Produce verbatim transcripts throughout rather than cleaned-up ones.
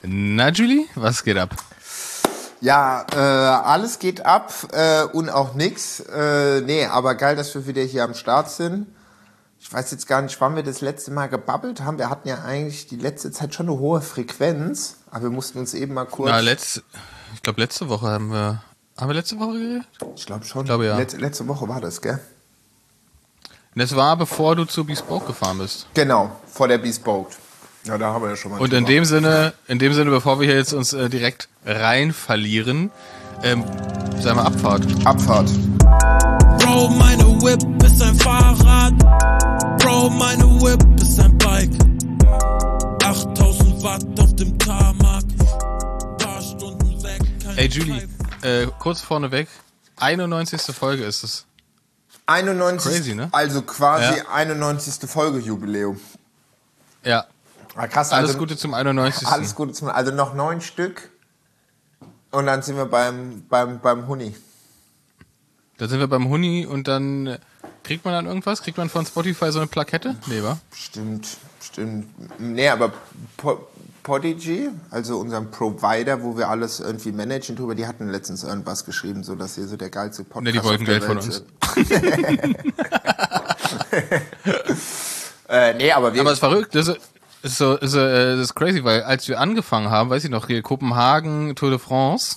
Na, Julie, was geht ab? Ja, äh, alles geht ab äh, und auch nix. Äh, nee, aber geil, dass wir wieder hier am Start sind. Ich weiß jetzt gar nicht, wann wir das letzte Mal gebabbelt haben. Wir hatten ja eigentlich die letzte Zeit schon eine hohe Frequenz, aber wir mussten uns eben mal kurz... Na, letzt, ich glaube, letzte Woche haben wir... Haben wir letzte Woche geredet? Ich glaube schon. Ich glaube, ja. Letz, letzte Woche war das, gell? Das war, bevor du zu Bespoke gefahren bist. Genau, vor der Bespoke. Ja, da haben wir ja schon mal. Und in dem Sinne, in dem Sinne, bevor wir hier jetzt uns äh, direkt rein verlieren, ähm, sagen wir Abfahrt. Abfahrt. Bro, meine Whip ist ein Fahrrad. Bro, meine Whip ist ein Bike. achttausend Watt auf dem Tarmac. Paar Stunden weg. Ey, Julie, äh, kurz vorneweg, einundneunzigste Folge ist es. einundneunzig. Crazy, ne? Also quasi Ja. einundneunzigste Folge Jubiläum. Ja. Ah, krass, Alles also, Gute zum einundneunzigsten Alles Gute zum, also noch neun Stück und dann sind wir beim, beim, beim Huni. Da sind wir beim Huni und dann äh, kriegt man dann irgendwas? Kriegt man von Spotify so eine Plakette? Nee, wa? Stimmt, stimmt. Nee, aber po- Podigy, also unserem Provider, wo wir alles irgendwie managen drüber, die hatten letztens irgendwas geschrieben, so dass ihr so der geilste Podcast Ne, die wollten auf der Geld von Welt uns. seid. äh, nee, aber wir... Aber es ist verrückt, das ist so, ist, äh, das ist crazy, weil als wir angefangen haben, weiß ich noch, hier Kopenhagen, Tour de France,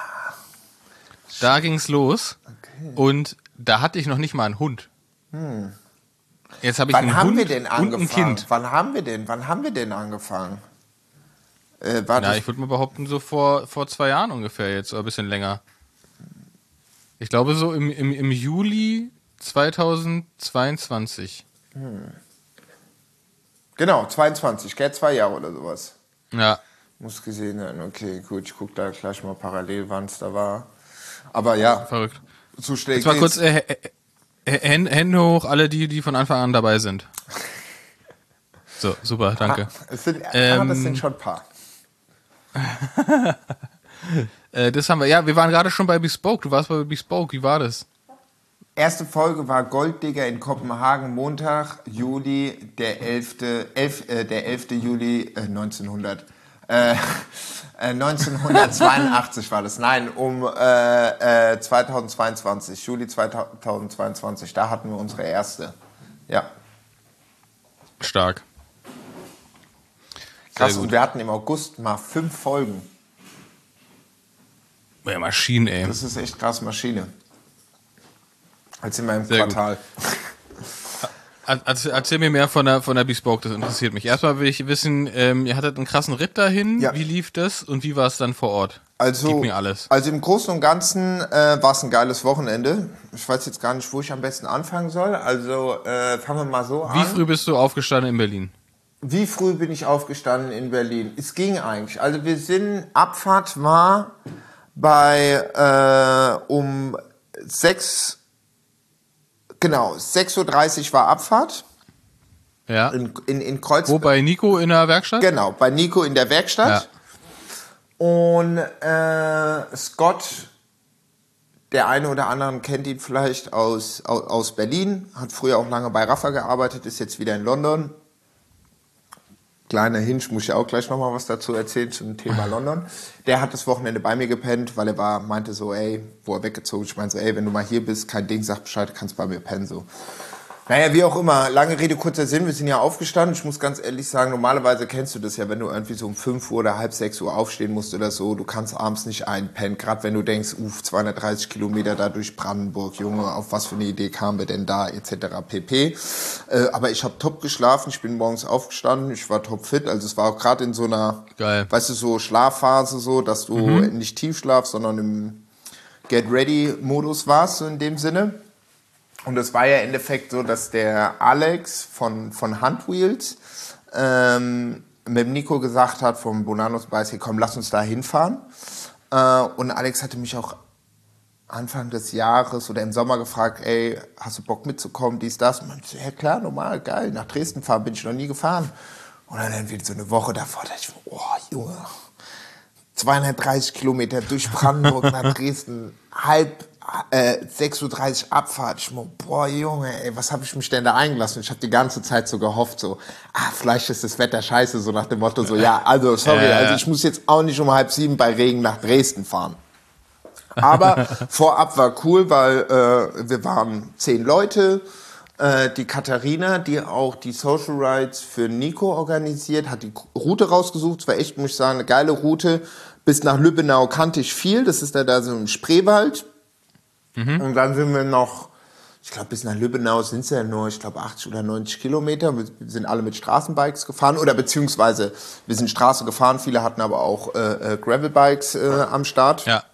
da ging's los und da hatte ich noch nicht mal einen Hund. Hm. Jetzt habe ich Wann einen haben Hund wir denn und angefangen? ein Kind. Wann haben wir denn? Wann haben wir denn angefangen? Äh, war Na, das ich würde mal behaupten, so vor, vor zwei Jahren ungefähr jetzt, oder ein bisschen länger. Ich glaube so im, im, im Juli zweitausendzweiundzwanzig. Genau, zweiundzwanzig, gell? Zwei Jahre oder sowas. Ja. Muss gesehen werden. Okay, gut, ich gucke da gleich mal parallel, wann es da war. Aber ja, Verrückt. so schnell Jetzt mal geht's. kurz äh, äh, Hände Hände hoch, alle die, die von Anfang an dabei sind. So, super, danke. Ah, es sind, Ähm, ah, das sind schon ein paar. Äh, das haben wir, ja, wir waren gerade schon bei Bespoke. Du warst bei Bespoke, wie war das? Erste Folge war Golddigger in Kopenhagen, Montag, Juli, der elfte. elf, äh, der elfte Juli äh, neunzehnhundert. Äh, äh, neunzehnhundertzweiundachtzig war das. Nein, um äh, äh, zweitausendzweiundzwanzig, Juli zweitausendzweiundzwanzig. Da hatten wir unsere erste. Ja, Stark. krass. Sehr gut. Und wir hatten im August mal fünf Folgen. Ja, Maschinen, ey. Das ist echt krass, Maschine. Als in meinem Sehr Quartal. Erzähl, erzähl mir mehr von der, von der Bespoke, das interessiert mich. Erstmal will ich wissen, ähm, ihr hattet einen krassen Ritt dahin. Ja. Wie lief das und wie war es dann vor Ort? Also, Gib mir alles. also im Großen und Ganzen äh, war es ein geiles Wochenende. Ich weiß jetzt gar nicht, wo ich am besten anfangen soll. Also äh, fangen wir mal so an. Wie früh bist du aufgestanden in Berlin? Wie früh bin ich aufgestanden in Berlin? Es ging eigentlich. Also wir sind, Abfahrt war bei äh, um sechs, genau, sechs Uhr dreißig war Abfahrt Ja. in, in, in Kreuzberg. Wo, bei Nico in der Werkstatt? Genau, bei Nico in der Werkstatt. Und äh, Scott, der eine oder andere kennt ihn vielleicht aus, aus, aus Berlin, hat früher auch lange bei Rafa gearbeitet, ist jetzt wieder in London. Kleiner Hinsch, muss ich auch gleich nochmal was dazu erzählen zum Thema London. Der hat das Wochenende bei mir gepennt, weil er war, meinte so, ey, wo er weggezogen ist, ich meinte so, ey, wenn du mal hier bist, kein Ding, sag Bescheid, kannst bei mir pennen, so. Naja, wie auch immer, lange Rede, kurzer Sinn, wir sind ja aufgestanden. Ich muss ganz ehrlich sagen, normalerweise kennst du das ja, wenn du irgendwie so um fünf Uhr oder halb sechs Uhr aufstehen musst oder so, du kannst abends nicht einpennen, gerade wenn du denkst, uff, zweihundertdreißig Kilometer da durch Brandenburg, Junge, auf was für eine Idee kamen wir denn da, et cetera pp. Äh, aber ich habe top geschlafen, ich bin morgens aufgestanden, ich war top fit, also es war auch gerade in so einer, Geil. weißt du, so Schlafphase so, dass du Mhm. nicht Tiefschlaf, sondern im Get-Ready-Modus warst, so in dem Sinne. Und es war ja im Endeffekt so, dass der Alex von, von Handwheels ähm, mit dem Nico gesagt hat, vom Bonanos Bicycle, komm, lass uns da hinfahren. Äh, und Alex hatte mich auch Anfang des Jahres oder im Sommer gefragt, ey, hast du Bock mitzukommen, dies, das? Und ich so, ja klar, normal, geil, nach Dresden fahren bin ich noch nie gefahren. Und dann irgendwie so eine Woche davor, dachte ich, oh Junge, zweihundertdreißig Kilometer durch Brandenburg nach Dresden, halb, äh, sechs Uhr dreißig Abfahrt. Ich mo, boah, Junge, ey, was habe ich mich denn da eingelassen? Ich habe die ganze Zeit so gehofft, so, ah, vielleicht ist das Wetter scheiße, so nach dem Motto, so, ja, also, sorry, äh. also ich muss jetzt auch nicht um halb sieben bei Regen nach Dresden fahren. Aber vorab war cool, weil äh, wir waren zehn Leute. Äh, die Katharina, die auch die Social Rides für Nico organisiert, hat die Route rausgesucht. Es war echt, muss ich sagen, eine geile Route. Bis nach Lübbenau kannte ich viel. Das ist da, da so im Spreewald. Mhm. Und dann sind wir noch, ich glaube, bis nach Lübbenau sind es ja nur, ich glaube, achtzig oder neunzig Kilometer. Wir sind alle mit Straßenbikes gefahren. Oder beziehungsweise, wir sind Straße gefahren. Viele hatten aber auch äh, Gravelbikes äh, am Start. Ja.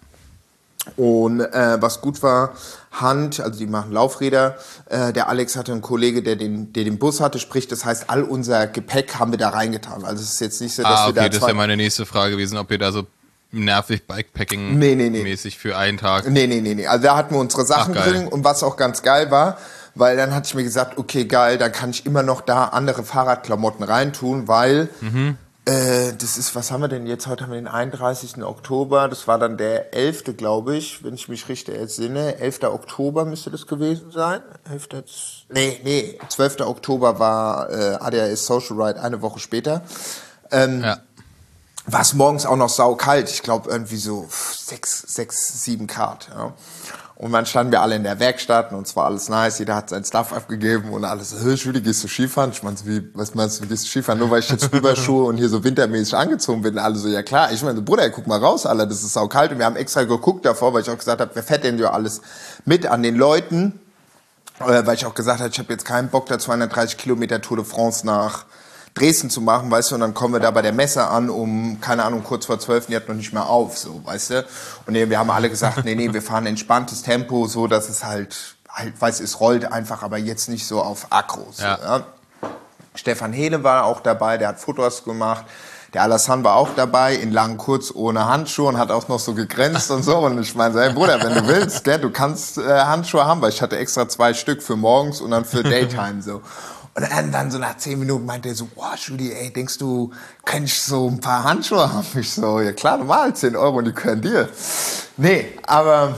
Und äh, was gut war, Hand, also die machen Laufräder, äh, der Alex hatte einen Kollege, der den, der den Bus hatte, sprich, das heißt, all unser Gepäck haben wir da reingetan. Also es ist jetzt nicht so, dass ah, wir okay, da das wäre meine nächste Frage gewesen, ob ihr da so nervig Bikepacking nee, nee, nee. mäßig für einen Tag. Nee, nee, nee, nee. Also da hatten wir unsere Sachen Ach, drin und was auch ganz geil war, weil dann hatte ich mir gesagt, okay, geil, dann kann ich immer noch da andere Fahrradklamotten reintun, weil mhm. Äh, das ist, was haben wir denn jetzt? Heute haben wir den einunddreißigsten Oktober. Das war dann der elfte, glaube ich, wenn ich mich richtig entsinne. elfter Oktober müsste das gewesen sein. elfter Nee, nee, zwölfter Oktober war äh, A D A S Social Ride, eine Woche später. Ähm, ja. War es morgens auch noch saukalt. Ich glaube, irgendwie so sechs, sechs, sieben Grad. Ja. Und dann standen wir alle in der Werkstatt und uns war alles nice. Jeder hat sein Stuff abgegeben und alles so, hey, Julie, gehst du Skifahren? Ich meine, wie, was meinst du, gehst du Skifahren? Nur weil ich jetzt Überschuhe und hier so wintermäßig angezogen bin. Und alle so, ja klar. Ich meine, Bruder, guck mal raus, Alter, das ist saukalt. Und wir haben extra geguckt davor, weil ich auch gesagt habe, wer fährt denn ja alles mit an den Leuten? Äh, weil ich auch gesagt habe, ich habe jetzt keinen Bock, da zweihundertdreißig Kilometer Tour de France nach Dresden zu machen, weißt du, und dann kommen wir da bei der Messe an um, keine Ahnung, kurz vor zwölf, die hat noch nicht mehr auf, so, weißt du. Und nee, wir haben alle gesagt, nee, nee, wir fahren entspanntes Tempo, so, dass es halt, halt, weißt du, es rollt einfach, aber jetzt nicht so auf Aggro, so, ja. Ja. Stefan Hele war auch dabei, der hat Fotos gemacht. Der Alassane war auch dabei, in lang, kurz, ohne Handschuhe und hat auch noch so gegrenzt und so. Und ich meine, hey Bruder, wenn du willst, gell, du kannst äh, Handschuhe haben, weil ich hatte extra zwei Stück für morgens und dann für Daytime, so. Und dann, dann so nach zehn Minuten meinte er so, boah, Judy, ey, denkst du, kann ich so ein paar Handschuhe haben? Ich so, ja klar, normal, zehn Euro und die können dir. Nee, aber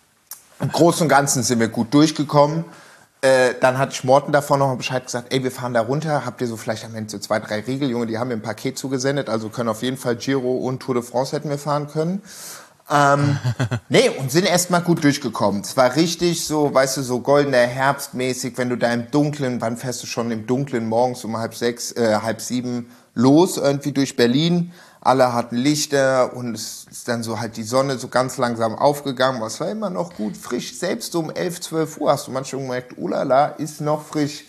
im Großen und Ganzen sind wir gut durchgekommen. Äh, dann hat ich Morten davon noch Bescheid gesagt, ey, wir fahren da runter, habt ihr so vielleicht am Ende so zwei, drei Riegel, Junge, die haben mir ein Paket zugesendet, also können auf jeden Fall Giro und Tour de France hätten wir fahren können. Ähm, nee, und sind erstmal gut durchgekommen. Es war richtig so, weißt du, so goldener Herbstmäßig, wenn du da im Dunkeln, wann fährst du schon im Dunkeln morgens um halb sechs, äh, halb sieben los, irgendwie durch Berlin. Alle hatten Lichter und es ist dann so halt die Sonne so ganz langsam aufgegangen. Aber es war immer noch gut frisch. Selbst so um elf, zwölf Uhr hast du manchmal gemerkt, ulala, ist noch frisch.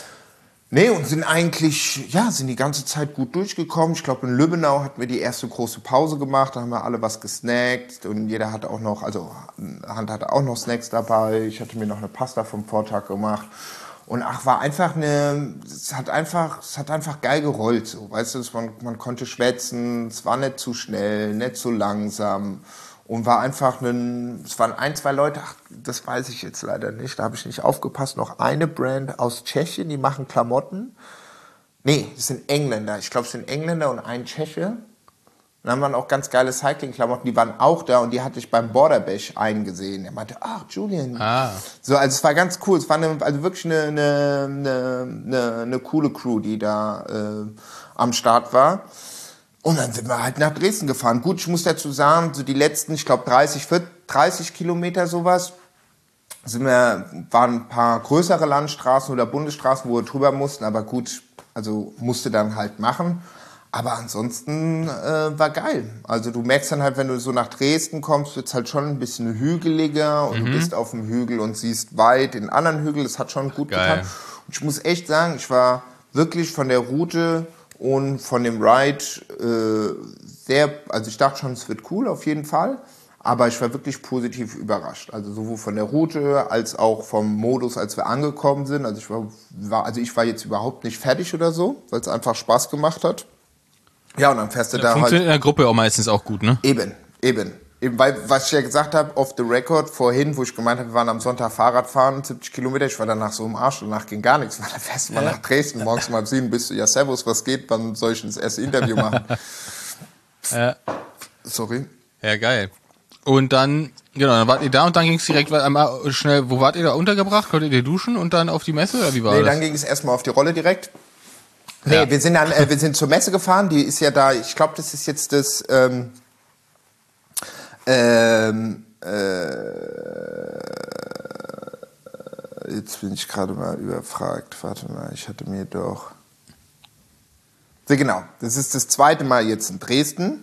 Nee, und sind eigentlich, ja, sind die ganze Zeit gut durchgekommen. Ich glaube, in Lübbenau hatten wir die erste große Pause gemacht. Da haben wir alle was gesnackt und jeder hatte auch noch, also Hand hatte auch noch Snacks dabei. Ich hatte mir noch eine Pasta vom Vortag gemacht. Und ach, war einfach eine, es hat einfach, es hat einfach geil gerollt, so, weißt du, man, man konnte schwätzen, es war nicht zu schnell, nicht zu langsam. Und war einfach ein, es waren ein, zwei Leute, ach, das weiß ich jetzt leider nicht, da habe ich nicht aufgepasst, noch eine Brand aus Tschechien, die machen Klamotten. Nee, das sind Engländer, ich glaube, es sind Engländer und ein Tscheche. Dann haben wir auch ganz geile Cycling-Klamotten, die waren auch da und die hatte ich beim Border Bash eingesehen. Er meinte, ach, Julian. Ah. So, also es war ganz cool, es war eine, also wirklich eine, eine, eine, eine coole Crew, die da äh, am Start war. Und dann sind wir halt nach Dresden gefahren. Gut, ich muss dazu sagen, so die letzten, ich glaube dreißig, vierzig, dreißig Kilometer sowas, sind wir, waren ein paar größere Landstraßen oder Bundesstraßen, wo wir drüber mussten. Aber gut, also musste dann halt machen. Aber ansonsten äh, war geil. Also du merkst dann halt, wenn du so nach Dresden kommst, wird's halt schon ein bisschen hügeliger und mhm. du bist auf dem Hügel und siehst weit den anderen Hügel. Das hat schon gut geil. getan. Und ich muss echt sagen, ich war wirklich von der Route und von dem Ride äh, sehr, also ich dachte schon, es wird cool auf jeden Fall, aber ich war wirklich positiv überrascht. Also sowohl von der Route als auch vom Modus, als wir angekommen sind. Also ich war, war, also ich war jetzt überhaupt nicht fertig oder so, weil es einfach Spaß gemacht hat. Ja, und dann fährst du ja, da funktioniert halt... Funktioniert in der Gruppe auch meistens auch gut, ne? Eben, eben. Eben, weil, was ich ja gesagt habe, off the record, vorhin, wo ich gemeint habe, wir waren am Sonntag Fahrrad fahren, siebzig Kilometer, ich war danach so im Arsch, danach ging gar nichts, weil dann fährst du mal ja. nach Dresden, morgens um halb sieben bist du, ja servus, was geht, wann soll ich das erste Interview machen? Ja. Sorry. Ja, geil. Und dann, genau, dann wart ihr da und dann ging es direkt einmal schnell, wo wart ihr da untergebracht? Konntet ihr duschen und dann auf die Messe oder wie war nee, das? Dann ging es erstmal auf die Rolle direkt. Nee, Ja. wir sind dann, äh, wir sind zur Messe gefahren, die ist ja da, ich glaube, das ist jetzt das, ähm, ähm, äh, jetzt bin ich gerade mal überfragt, warte mal, ich hatte mir doch, so, genau, das ist das zweite Mal jetzt in Dresden.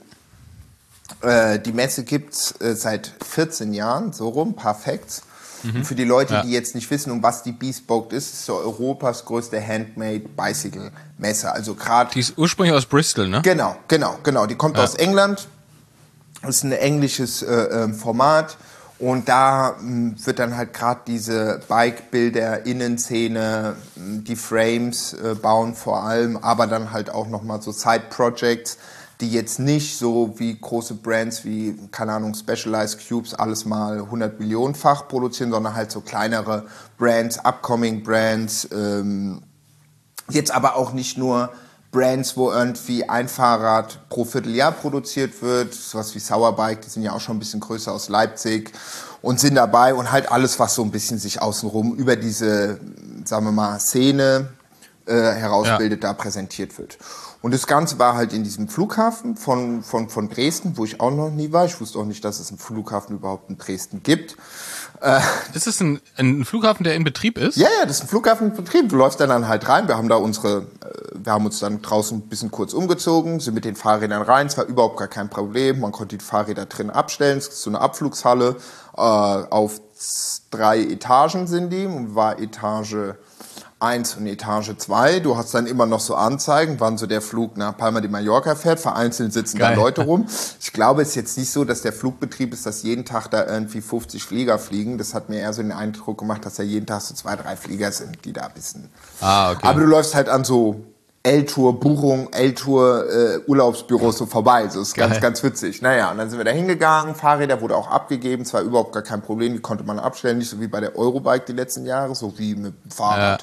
Äh, die Messe gibt's äh, seit vierzehn Jahren, so rum, paar Facts. Mhm. Und für die Leute, Ja. die jetzt nicht wissen, um was die Bespoke ist, ist so Europas größte Handmade Bicycle Messe. Also gerade. Die ist ursprünglich aus Bristol, ne? Genau, genau, genau. Die kommt Ja. aus England. Das ist ein englisches äh, äh, Format. Und da mh, wird dann halt gerade diese Bike-Bilder, Innenszene, mh, die Frames äh, bauen vor allem, aber dann halt auch nochmal so Side-Projects, die jetzt nicht so wie große Brands wie, keine Ahnung, Specialized Cubes alles mal hundert Millionenfach produzieren, sondern halt so kleinere Brands, Upcoming Brands, ähm, jetzt aber auch nicht nur Brands, wo irgendwie ein Fahrrad pro Vierteljahr produziert wird, sowas wie Sauerbike, die sind ja auch schon ein bisschen größer aus Leipzig und sind dabei und halt alles, was so ein bisschen sich außenrum über diese, sagen wir mal, Szene äh, herausbildet, ja. da präsentiert wird. Und das Ganze war halt in diesem Flughafen von, von, von Dresden, wo ich auch noch nie war. Ich wusste auch nicht, dass es einen Flughafen überhaupt in Dresden gibt. Äh, ist es ein, ein Flughafen, der in Betrieb ist? Ja, ja, das ist ein Flughafen in Betrieb. Du läufst dann, dann halt rein. Wir haben da unsere, wir haben uns dann draußen ein bisschen kurz umgezogen, sind mit den Fahrrädern rein. Es war überhaupt gar kein Problem. Man konnte die Fahrräder drin abstellen. Es ist so eine Abflugshalle. Äh, auf drei Etagen sind die und war Etage eins und Etage zwei. Du hast dann immer noch so Anzeigen, wann so der Flug nach Palma de Mallorca fährt. Vereinzelt sitzen Geil. da Leute rum. Ich glaube, es ist jetzt nicht so, dass der Flugbetrieb ist, dass jeden Tag da irgendwie fünfzig Flieger fliegen. Das hat mir eher so den Eindruck gemacht, dass ja jeden Tag so zwei, drei Flieger sind, die da wissen. Ah, okay. Aber du läufst halt an so L-Tour, Buchung, L-Tour, äh, Urlaubsbüros so vorbei. So ist ganz, Geil. ganz witzig. Naja, und dann sind wir da hingegangen. Fahrräder wurde auch abgegeben. Es war überhaupt gar kein Problem. Die konnte man abstellen. Nicht so wie bei der Eurobike die letzten Jahre, so wie mit dem Fahrrad.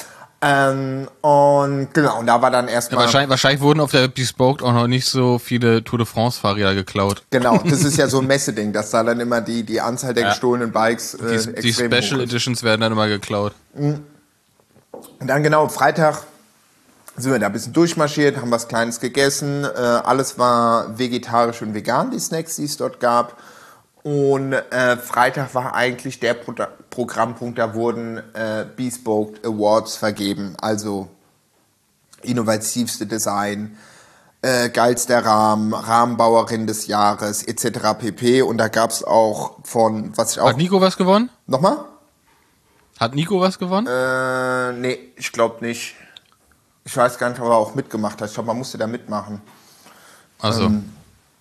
Ja. Ähm, und genau, und da war dann erstmal... Ja, wahrscheinlich, wahrscheinlich wurden auf der Bespoke auch noch nicht so viele Tour de France Fahrräder geklaut. Genau, das ist ja so ein Messeding, dass da dann immer die, die Anzahl der ja. gestohlenen Bikes äh, Die, die Special Editions werden dann immer geklaut. Und dann genau, Freitag sind wir da ein bisschen durchmarschiert, haben was Kleines gegessen. Äh, alles war vegetarisch und vegan, die Snacks, die es dort gab. Und äh, Freitag war eigentlich der Pro- Programmpunkt, da wurden äh, Bespoke Awards vergeben. Also innovativste Design, äh, geilster Rahmen, Rahmenbauerin des Jahres et cetera pp. Und da gab es auch von, was ich auch... Hat Nico was gewonnen? Nochmal? Hat Nico was gewonnen? Äh, nee, ich glaube nicht. Ich weiß gar nicht, ob er auch mitgemacht hat. Ich glaube, man musste da mitmachen. Also. Ähm,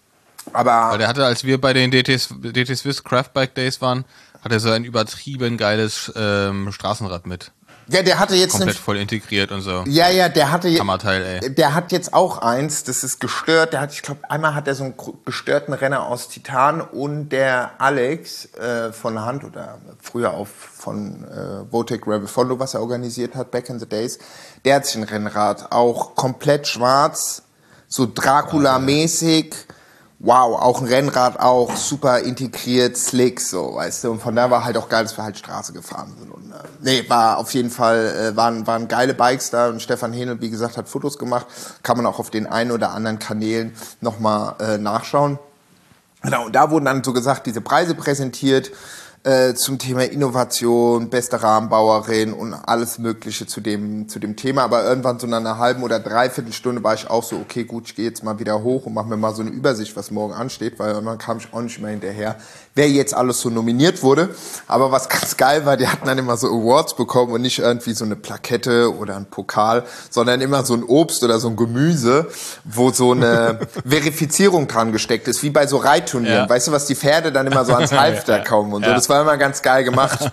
aber. Weil der hatte, als wir bei den D T, D T Swiss Craft Bike Days waren, hat er so ein übertrieben geiles ähm, Straßenrad mit. Ja, der hatte jetzt komplett nämlich, voll integriert und so. Ja, ja, der hatte jetzt. Hammerteil, ey. Der hat jetzt auch eins, das ist gestört. Der hat, ich glaube, einmal hat er so einen gestörten Renner aus Titan und der Alex äh, von Hand oder früher auch von äh, Votec Rebel Fondo, was er organisiert hat, back in the days, der hat sich ein Rennrad auch komplett schwarz, so Dracula-mäßig. Wow, auch ein Rennrad auch super integriert, slick, so, weißt du. Und von da war halt auch geil, dass wir halt Straße gefahren sind. Und, äh, nee, war auf jeden Fall, äh, waren, waren geile Bikes da. Und Stefan Henel, wie gesagt, hat Fotos gemacht. Kann man auch auf den einen oder anderen Kanälen nochmal äh, nachschauen. Genau, und da wurden dann so gesagt, diese Preise präsentiert äh, zum Thema Innovation, beste Rahmenbauerin und alles Mögliche zu dem, zu dem Thema. Aber irgendwann so nach einer halben oder dreiviertel Stunde war ich auch so, okay, gut, ich gehe jetzt mal wieder hoch und mache mir mal so eine Übersicht, was morgen ansteht, weil irgendwann kam ich auch nicht mehr hinterher, wer jetzt alles so nominiert wurde. Aber was ganz geil war, die hatten dann immer so Awards bekommen und nicht irgendwie so eine Plakette oder ein Pokal, sondern immer so ein Obst oder so ein Gemüse, wo so eine Verifizierung dran gesteckt ist, wie bei so Reitturnieren. Ja. Weißt du, was die Pferde dann immer so ans Halfter kommen und so. Ja. Das war immer ganz geil gemacht.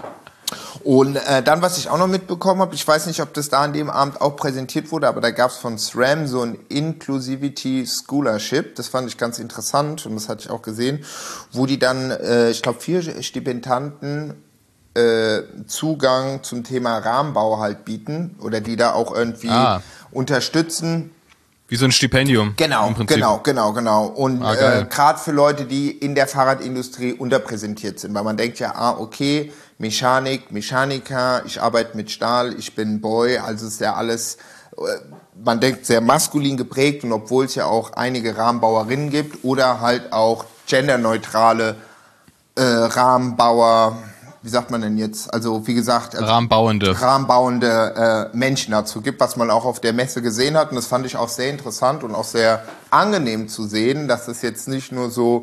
Und äh, dann, was ich auch noch mitbekommen habe, ich weiß nicht, ob das da an dem Abend auch präsentiert wurde, aber da gab es von SRAM so ein Inclusivity Scholarship. Das fand ich ganz interessant und das hatte ich auch gesehen, wo die dann, äh, ich glaube, vier Stipendianten äh, Zugang zum Thema Rahmenbau halt bieten oder die da auch irgendwie ah. unterstützen. Wie so ein Stipendium. Genau, im Prinzip. genau, genau, genau. Und Ah, äh, gerade für Leute, die in der Fahrradindustrie unterpräsentiert sind, weil man denkt ja, ah, okay, Mechanik, Mechaniker, ich arbeite mit Stahl, ich bin Boy, also ist ja alles, äh, man denkt sehr maskulin geprägt und obwohl es ja auch einige Rahmenbauerinnen gibt oder halt auch genderneutrale äh, Rahmenbauer, wie sagt man denn jetzt, also wie gesagt, also Rahmenbauende. rahmenbauende äh, Menschen dazu gibt, was man auch auf der Messe gesehen hat. Und das fand ich auch sehr interessant und auch sehr angenehm zu sehen, dass es jetzt nicht nur so,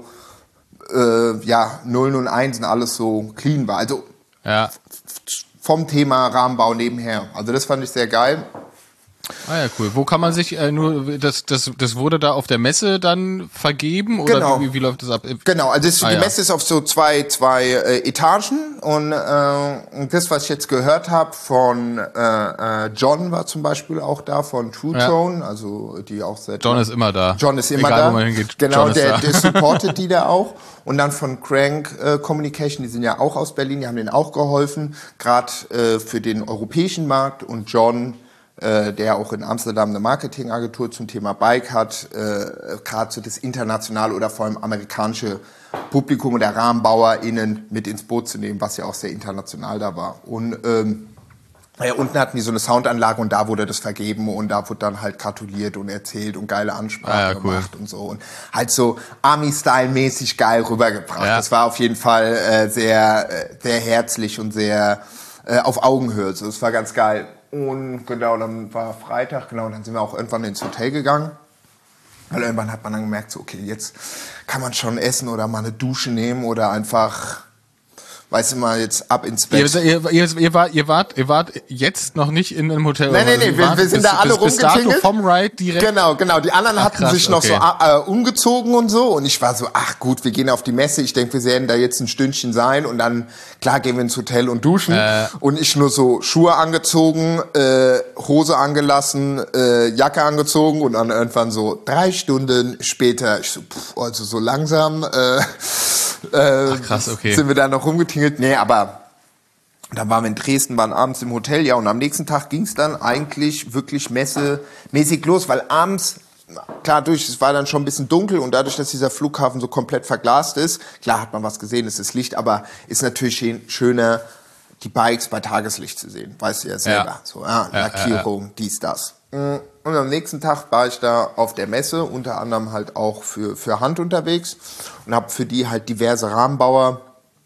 äh, ja, Nullen und Einsen alles so clean war. Also Ja. vom Thema Rahmenbau nebenher. Also das fand ich sehr geil. Ah ja, cool. Wo kann man sich äh, nur, das, das, das wurde da auf der Messe dann vergeben? Oder Genau. wie, wie läuft das ab? Genau, also es, Ah, die ja. Messe ist auf so zwei, zwei äh, Etagen und äh, das, was ich jetzt gehört habe von äh, äh, John war zum Beispiel auch da, von True Ja. Tone, also die auch seit John ist immer da. John ist immer Egal, da. wo man hingeht. Genau, John ist der, da. der supportet die da auch. Und dann von Crank äh, Communication, die sind ja auch aus Berlin, die haben denen auch geholfen, gerade äh, für den europäischen Markt. Und John, äh, der auch in Amsterdam eine Marketingagentur zum Thema Bike hat, äh, gerade so das internationale oder vor allem amerikanische Publikum oder RahmenbauerInnen mit ins Boot zu nehmen, was ja auch sehr international da war. Und ähm, ja, unten hatten die so eine Soundanlage und da wurde das vergeben und da wurde dann halt gratuliert und erzählt und geile Ansprachen Ah, ja, cool. gemacht und so. Und halt so Army-Style-mäßig geil rübergebracht. Ja. Das war auf jeden Fall äh, sehr, äh, sehr herzlich und sehr äh, auf Augenhöhe. So, das war ganz geil. Und genau, dann war Freitag, genau, und dann sind wir auch irgendwann ins Hotel gegangen. Weil irgendwann hat man dann gemerkt, so, okay, jetzt kann man schon essen oder mal eine Dusche nehmen oder einfach, weißt du mal, jetzt ab ins Bett. Ihr, ihr, ihr, ihr, wart, ihr, wart, ihr wart jetzt noch nicht in einem Hotel. Nein, nein, also nein, ihr wir- wart wir sind bis, da alle bis, bis dato rumgetingelt. vom Ride direkt. Genau, genau. Die anderen Ach, hatten krass, sich noch okay. so äh, umgezogen und so. Und ich war so, ach gut, wir gehen auf die Messe. Ich denke, wir werden da jetzt ein Stündchen sein. Und dann, klar, gehen wir ins Hotel und duschen. Äh. Und ich nur so Schuhe angezogen, äh, Hose angelassen, äh, Jacke angezogen. Und dann irgendwann so drei Stunden später, ich so, pff, also so langsam äh, äh, Ach, krass, okay. sind wir da noch rumgetingelt. Nee, aber dann waren wir in Dresden, waren abends im Hotel, ja, und am nächsten Tag ging es dann eigentlich wirklich messemäßig los, weil abends, klar, durch, es war dann schon ein bisschen dunkel und dadurch, dass dieser Flughafen so komplett verglast ist, klar hat man was gesehen, es ist Licht, aber ist natürlich schön- schöner, die Bikes bei Tageslicht zu sehen, weißt du ja selber, Ja. so, ja, Ja, Lackierung, dies, das. Und am nächsten Tag war ich da auf der Messe, unter anderem halt auch für, für Hand unterwegs und habe für die halt diverse Rahmenbauer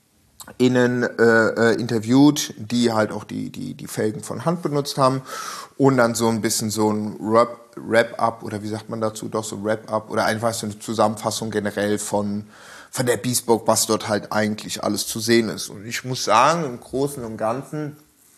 innen äh, äh, interviewt, die halt auch die, die, die Felgen von Hand benutzt haben und dann so ein bisschen so ein Wrap, Wrap-up oder wie sagt man dazu, doch so Wrap-up oder einfach so eine Zusammenfassung generell von, von der Bespoke, was dort halt eigentlich alles zu sehen ist. Und ich muss sagen, im Großen und Ganzen,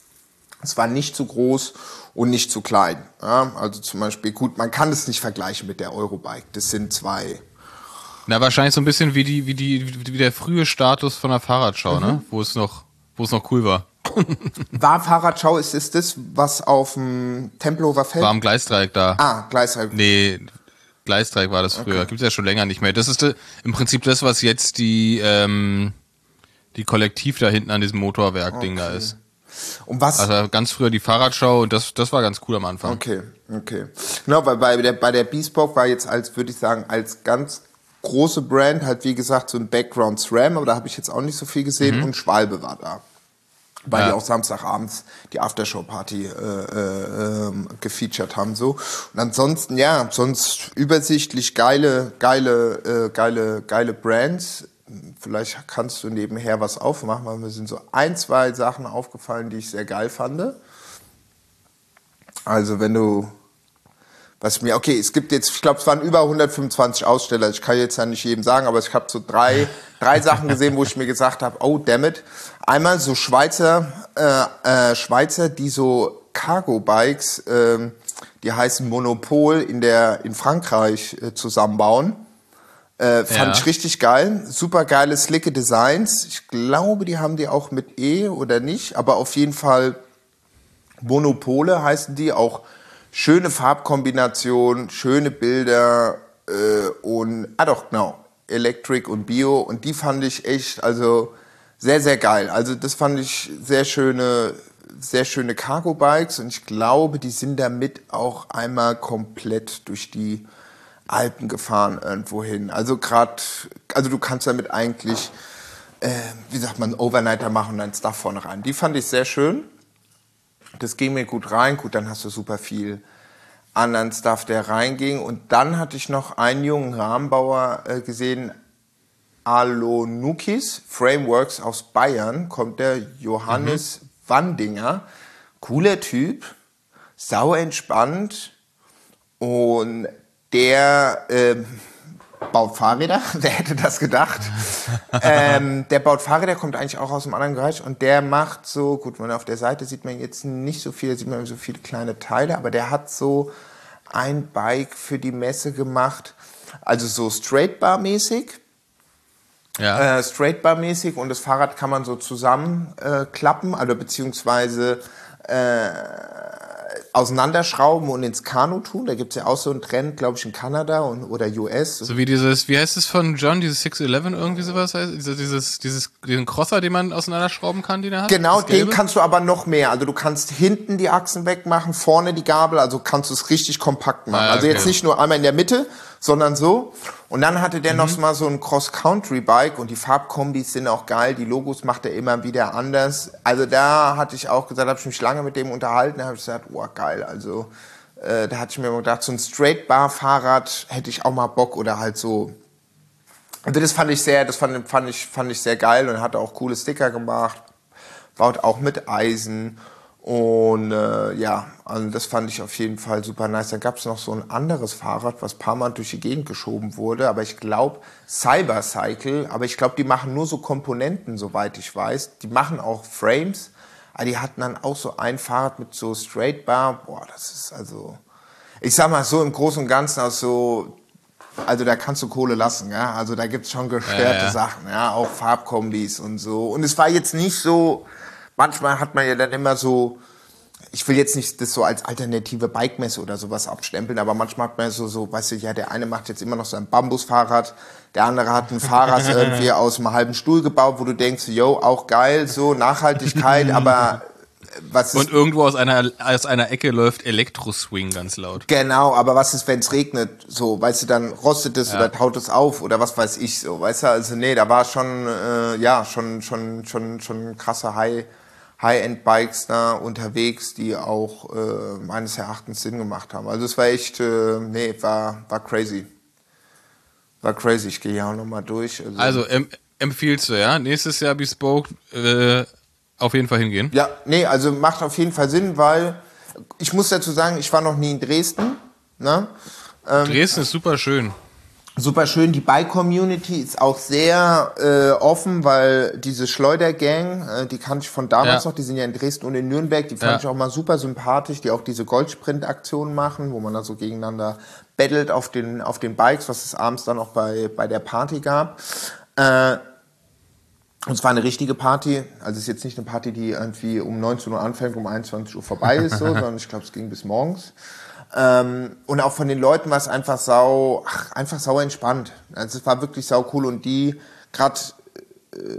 es war nicht zu groß und nicht zu klein. Ja? Also zum Beispiel, gut, man kann es nicht vergleichen mit der Eurobike, das sind zwei... Na, wahrscheinlich so ein bisschen wie die, wie die, wie der frühe Status von der Fahrradschau, Mhm. ne? Wo es noch, wo es noch cool war. War Fahrradschau, ist es das, was auf dem Tempelhofer Feld... War am Gleisdreieck da. Ah, Gleisdreieck. Nee, Gleisdreieck war das früher. Okay. Gibt's ja schon länger nicht mehr. Das ist äh, im Prinzip das, was jetzt die, ähm, die Kollektiv da hinten an diesem Motorwerk-Ding da ist. Und was... Also ganz früher die Fahrradschau und das, das war ganz cool am Anfang. Okay, okay. Genau, weil bei der, bei der Bespoke war jetzt als, würde ich sagen, als ganz große Brand halt, wie gesagt, so ein Background SRAM, aber da habe ich jetzt auch nicht so viel gesehen und Schwalbe war da. Weil Ja. die auch Samstagabends die Aftershow-Party äh, äh, ähm, gefeatured haben, so. Und ansonsten, ja, sonst übersichtlich geile, geile, äh, geile, geile Brands. Vielleicht kannst du nebenher was aufmachen, weil mir sind so ein, zwei Sachen aufgefallen, die ich sehr geil fand. Also wenn du, was mir, okay, es gibt jetzt, ich glaube, es waren über hundertfünfundzwanzig Aussteller, ich kann jetzt ja nicht jedem sagen, aber ich habe so drei, drei Sachen gesehen, wo ich mir gesagt habe, oh, damn it. Einmal so Schweizer, äh, äh, Schweizer, die so Cargo-Bikes, äh, die heißen Monopol, in der in Frankreich äh, zusammenbauen. Äh, fand Ja. ich richtig geil. Super geile, slicke Designs. Ich glaube, die haben die auch mit E oder nicht, aber auf jeden Fall Monopole heißen die. Auch schöne Farbkombination, schöne Bilder äh, und, ah doch, genau, Electric und Bio. Und die fand ich echt, also sehr, sehr geil. Also das fand ich sehr schöne, sehr schöne Cargo-Bikes und ich glaube, die sind damit auch einmal komplett durch die Alpen gefahren irgendwo hin. Also gerade, also du kannst damit eigentlich, äh, wie sagt man, Overnighter machen und dann Stuff vorne rein. Die fand ich sehr schön. Das ging mir gut rein. Gut, dann hast du super viel anderen Stuff, der reinging. Und dann hatte ich noch einen jungen Rahmenbauer äh, gesehen, Alonukis Frameworks aus Bayern, kommt der Johannes mhm. Wandinger. Cooler Typ, sau entspannt und der ähm, baut Fahrräder, wer hätte das gedacht? ähm, der baut Fahrräder, kommt eigentlich auch aus einem anderen Bereich und der macht so, gut, man auf der Seite sieht man jetzt nicht so viel, sieht man so viele kleine Teile, aber der hat so ein Bike für die Messe gemacht, also so Straightbar-mäßig. Ja. Äh, Straightbar-mäßig und das Fahrrad kann man so zusammenklappen, äh, also beziehungsweise äh, auseinanderschrauben und ins Kanu tun. Da gibt's ja auch so einen Trend, glaube ich, in Kanada und, oder U S. So wie dieses, wie heißt es von John, dieses six eleven irgendwie sowas heißt? Dieses, dieses, dieses, diesen Crosser, den man auseinanderschrauben kann, den er hat? Genau, den kannst du aber noch mehr. Also du kannst hinten die Achsen wegmachen, vorne die Gabel, also kannst du es richtig kompakt machen. Ah, okay. Also jetzt nicht nur einmal in der Mitte, sondern so. Und dann hatte der mhm. noch mal so ein Cross-Country-Bike und die Farbkombis sind auch geil. Die Logos macht er immer wieder anders. Also da hatte ich auch gesagt, habe ich mich lange mit dem unterhalten, da habe ich gesagt, oh geil. Also äh, da hatte ich mir immer gedacht, so ein Straight-Bar-Fahrrad hätte ich auch mal Bock oder halt so. Also das fand ich sehr, das fand, fand ich, fand ich sehr geil und hat auch coole Sticker gemacht. Baut auch mit Eisen. Und äh, ja, also das fand ich auf jeden Fall super nice. Dann gab es noch so ein anderes Fahrrad, was ein paar Mal durch die Gegend geschoben wurde. Aber ich glaube, Cybercycle, aber ich glaube, die machen nur so Komponenten, soweit ich weiß. Die machen auch Frames. Aber die hatten dann auch so ein Fahrrad mit so Straight Bar. Boah, das ist also, ich sag mal so im Großen und Ganzen aus so, also da kannst du Kohle lassen, ja. Also da gibt's schon gestörte ja, ja. Sachen, ja, auch Farbkombis und so. Und es war jetzt nicht so. Manchmal hat man ja dann immer so, ich will jetzt nicht das so als alternative Bike-Messe oder sowas abstempeln, aber manchmal hat man so, so, weißt du, ja, der eine macht jetzt immer noch so ein Bambusfahrrad, der andere hat ein Fahrrad irgendwie aus einem halben Stuhl gebaut, wo du denkst, yo, auch geil, so Nachhaltigkeit, aber was ist... Und irgendwo aus einer, aus einer Ecke läuft Elektro-Swing ganz laut. Genau, aber was ist, wenn es regnet, so, weißt du, dann rostet es ja. oder taut es auf oder was weiß ich so, weißt du, also nee, da war schon, äh, ja, schon, schon, schon, schon krasser High... High-End-Bikes da unterwegs, die auch äh, meines Erachtens Sinn gemacht haben. Also es war echt, äh, nee, war, war crazy. War crazy, ich gehe ja auch nochmal durch. Also, also em- empfiehlst du, ja? Nächstes Jahr Bespoke äh, auf jeden Fall hingehen? Ja, nee, also macht auf jeden Fall Sinn, weil ich muss dazu sagen, ich war noch nie in Dresden. Ne? Ähm, Dresden ist super schön. Super schön, die Bike-Community ist auch sehr äh, offen, weil diese Schleudergang, äh, die kannte ich von damals ja. noch, die sind ja in Dresden und in Nürnberg, die fand ja. ich auch mal super sympathisch, die auch diese Goldsprint-Aktionen machen, wo man da so gegeneinander battelt auf den, auf den Bikes, was es abends dann auch bei, bei der Party gab. Äh, und es war eine richtige Party, also es ist jetzt nicht eine Party, die irgendwie um neunzehn Uhr anfängt, um einundzwanzig Uhr vorbei ist, so, sondern ich glaube, es ging bis morgens. Ähm, und auch von den Leuten war es einfach sau, ach, einfach sau entspannt. Also es war wirklich sau cool und die, gerade äh,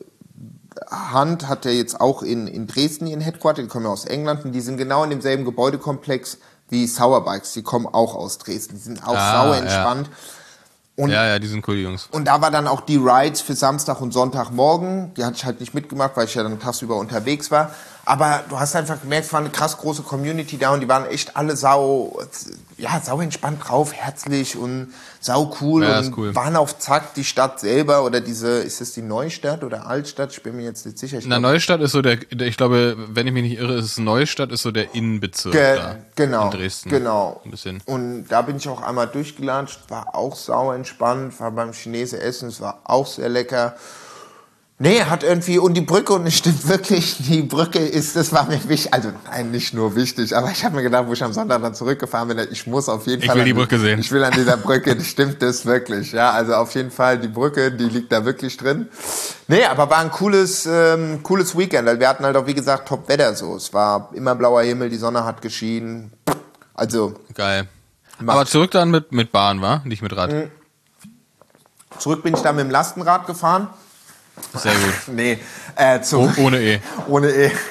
Hand hat ja jetzt auch in, in Dresden ihren Headquarter, die kommen ja aus England und die sind genau in demselben Gebäudekomplex wie Sauerbikes, die kommen auch aus Dresden, die sind auch ah, sau entspannt. Ja. Und, ja, ja, die sind cool, die Jungs. Und da war dann auch die Rides für Samstag und Sonntagmorgen. Die hatte ich halt nicht mitgemacht, weil ich ja dann tagsüber unterwegs war. Aber du hast einfach gemerkt, es war eine krass große Community da und die waren echt alle sau, ja, sau entspannt drauf, herzlich und sau cool ja, und cool. waren auf Zack. Die Stadt selber oder diese, ist es die Neustadt oder Altstadt? Ich bin mir jetzt nicht sicher. Ich Na, glaub, Neustadt ist so der, ich glaube, wenn ich mich nicht irre, ist es Neustadt ist so der Innenbezirk ge- da genau, in Dresden. Genau. Ein bisschen. Und da bin ich auch einmal durchgelatscht, war auch sau entspannt, war beim Chinesen essen, es war auch sehr lecker. Nee, hat irgendwie, und die Brücke, und es stimmt wirklich, die Brücke ist, das war mir wichtig, also nein, nicht nur wichtig, aber ich habe mir gedacht, wo ich am Sonntag dann zurückgefahren bin, ich muss auf jeden ich Fall... Ich will die an, Brücke sehen. Ich will an dieser Brücke, stimmt das wirklich, ja, also auf jeden Fall, die Brücke, die liegt da wirklich drin. Nee, aber war ein cooles, ähm, cooles Weekend, weil wir hatten halt auch, wie gesagt, Top-Wetter so, es war immer blauer Himmel, die Sonne hat geschienen, also... Geil. Macht. Aber zurück dann mit, mit Bahn, wa? Nicht mit Rad. Mhm. Zurück bin ich dann mit dem Lastenrad gefahren. Sehr gut. Nee, äh, zum, oh, ohne E. Ohne E.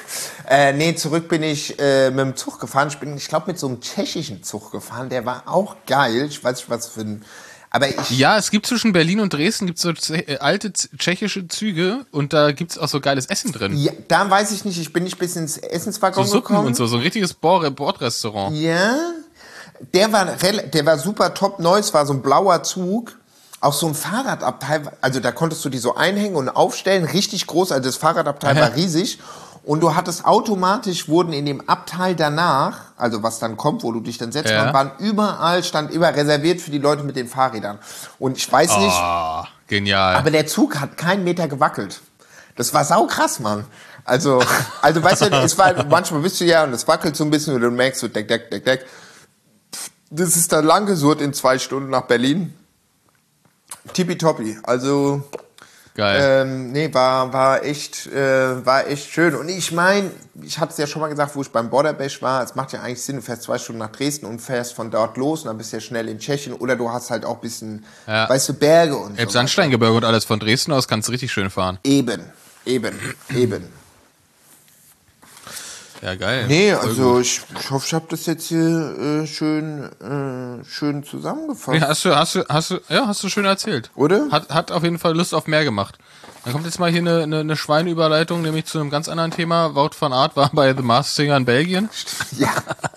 Äh, nee, zurück bin ich äh, mit dem Zug gefahren. Ich bin, ich glaube, mit so einem tschechischen Zug gefahren. Der war auch geil. Ich weiß nicht, was für ein... Aber ich... Ja, es gibt zwischen Berlin und Dresden gibt's so äh, alte z- tschechische Züge und da gibt's auch so geiles Essen drin. Ja, da weiß ich nicht. Ich bin nicht bis ins Essenswaggon So Suppen gekommen. und so. So ein richtiges Bord- Bordrestaurant. Ja, der war, rel- der war super top neu. Es war so ein blauer Zug. Auch so ein Fahrradabteil. Also da konntest du die so einhängen und aufstellen. Richtig groß. Also das Fahrradabteil Aha. war riesig. Und du hattest automatisch, wurden in dem Abteil danach, also was dann kommt, wo du dich dann setzt, Ja. waren überall, stand immer reserviert für die Leute mit den Fahrrädern. Und ich weiß nicht, Ah, genial. aber der Zug hat keinen Meter gewackelt. Das war sau krass, Mann. Also, also weißt du, es war, manchmal bist du ja, und es wackelt so ein bisschen, und du merkst so, deck, deck, deck, deck. Das ist dann lang gesurrt in zwei Stunden nach Berlin. Tippitoppi. Also, Geil. ähm, nee, war, war echt, äh, war echt schön. Und ich meine, ich hatte es ja schon mal gesagt, wo ich beim Border Bash war, es macht ja eigentlich Sinn, du fährst zwei Stunden nach Dresden und fährst von dort los und dann bist du ja schnell in Tschechien, oder du hast halt auch ein bisschen, Ja. weißt du, Berge und so. Elbsandsteingebirge und alles von Dresden aus kannst du richtig schön fahren. Eben, eben, eben. Ja, geil. Nee, Voll also gut. ich, ich hoffe, ich habe das jetzt hier äh, schön, äh, schön zusammengefasst. Ja, hast du, hast du, hast du, ja, hast du schön erzählt. Oder? Hat, hat auf jeden Fall Lust auf mehr gemacht. Dann kommt jetzt mal hier eine, eine, eine Schweineüberleitung, nämlich zu einem ganz anderen Thema. Wout van Aert war bei The Masked Singer in Belgien. Ja.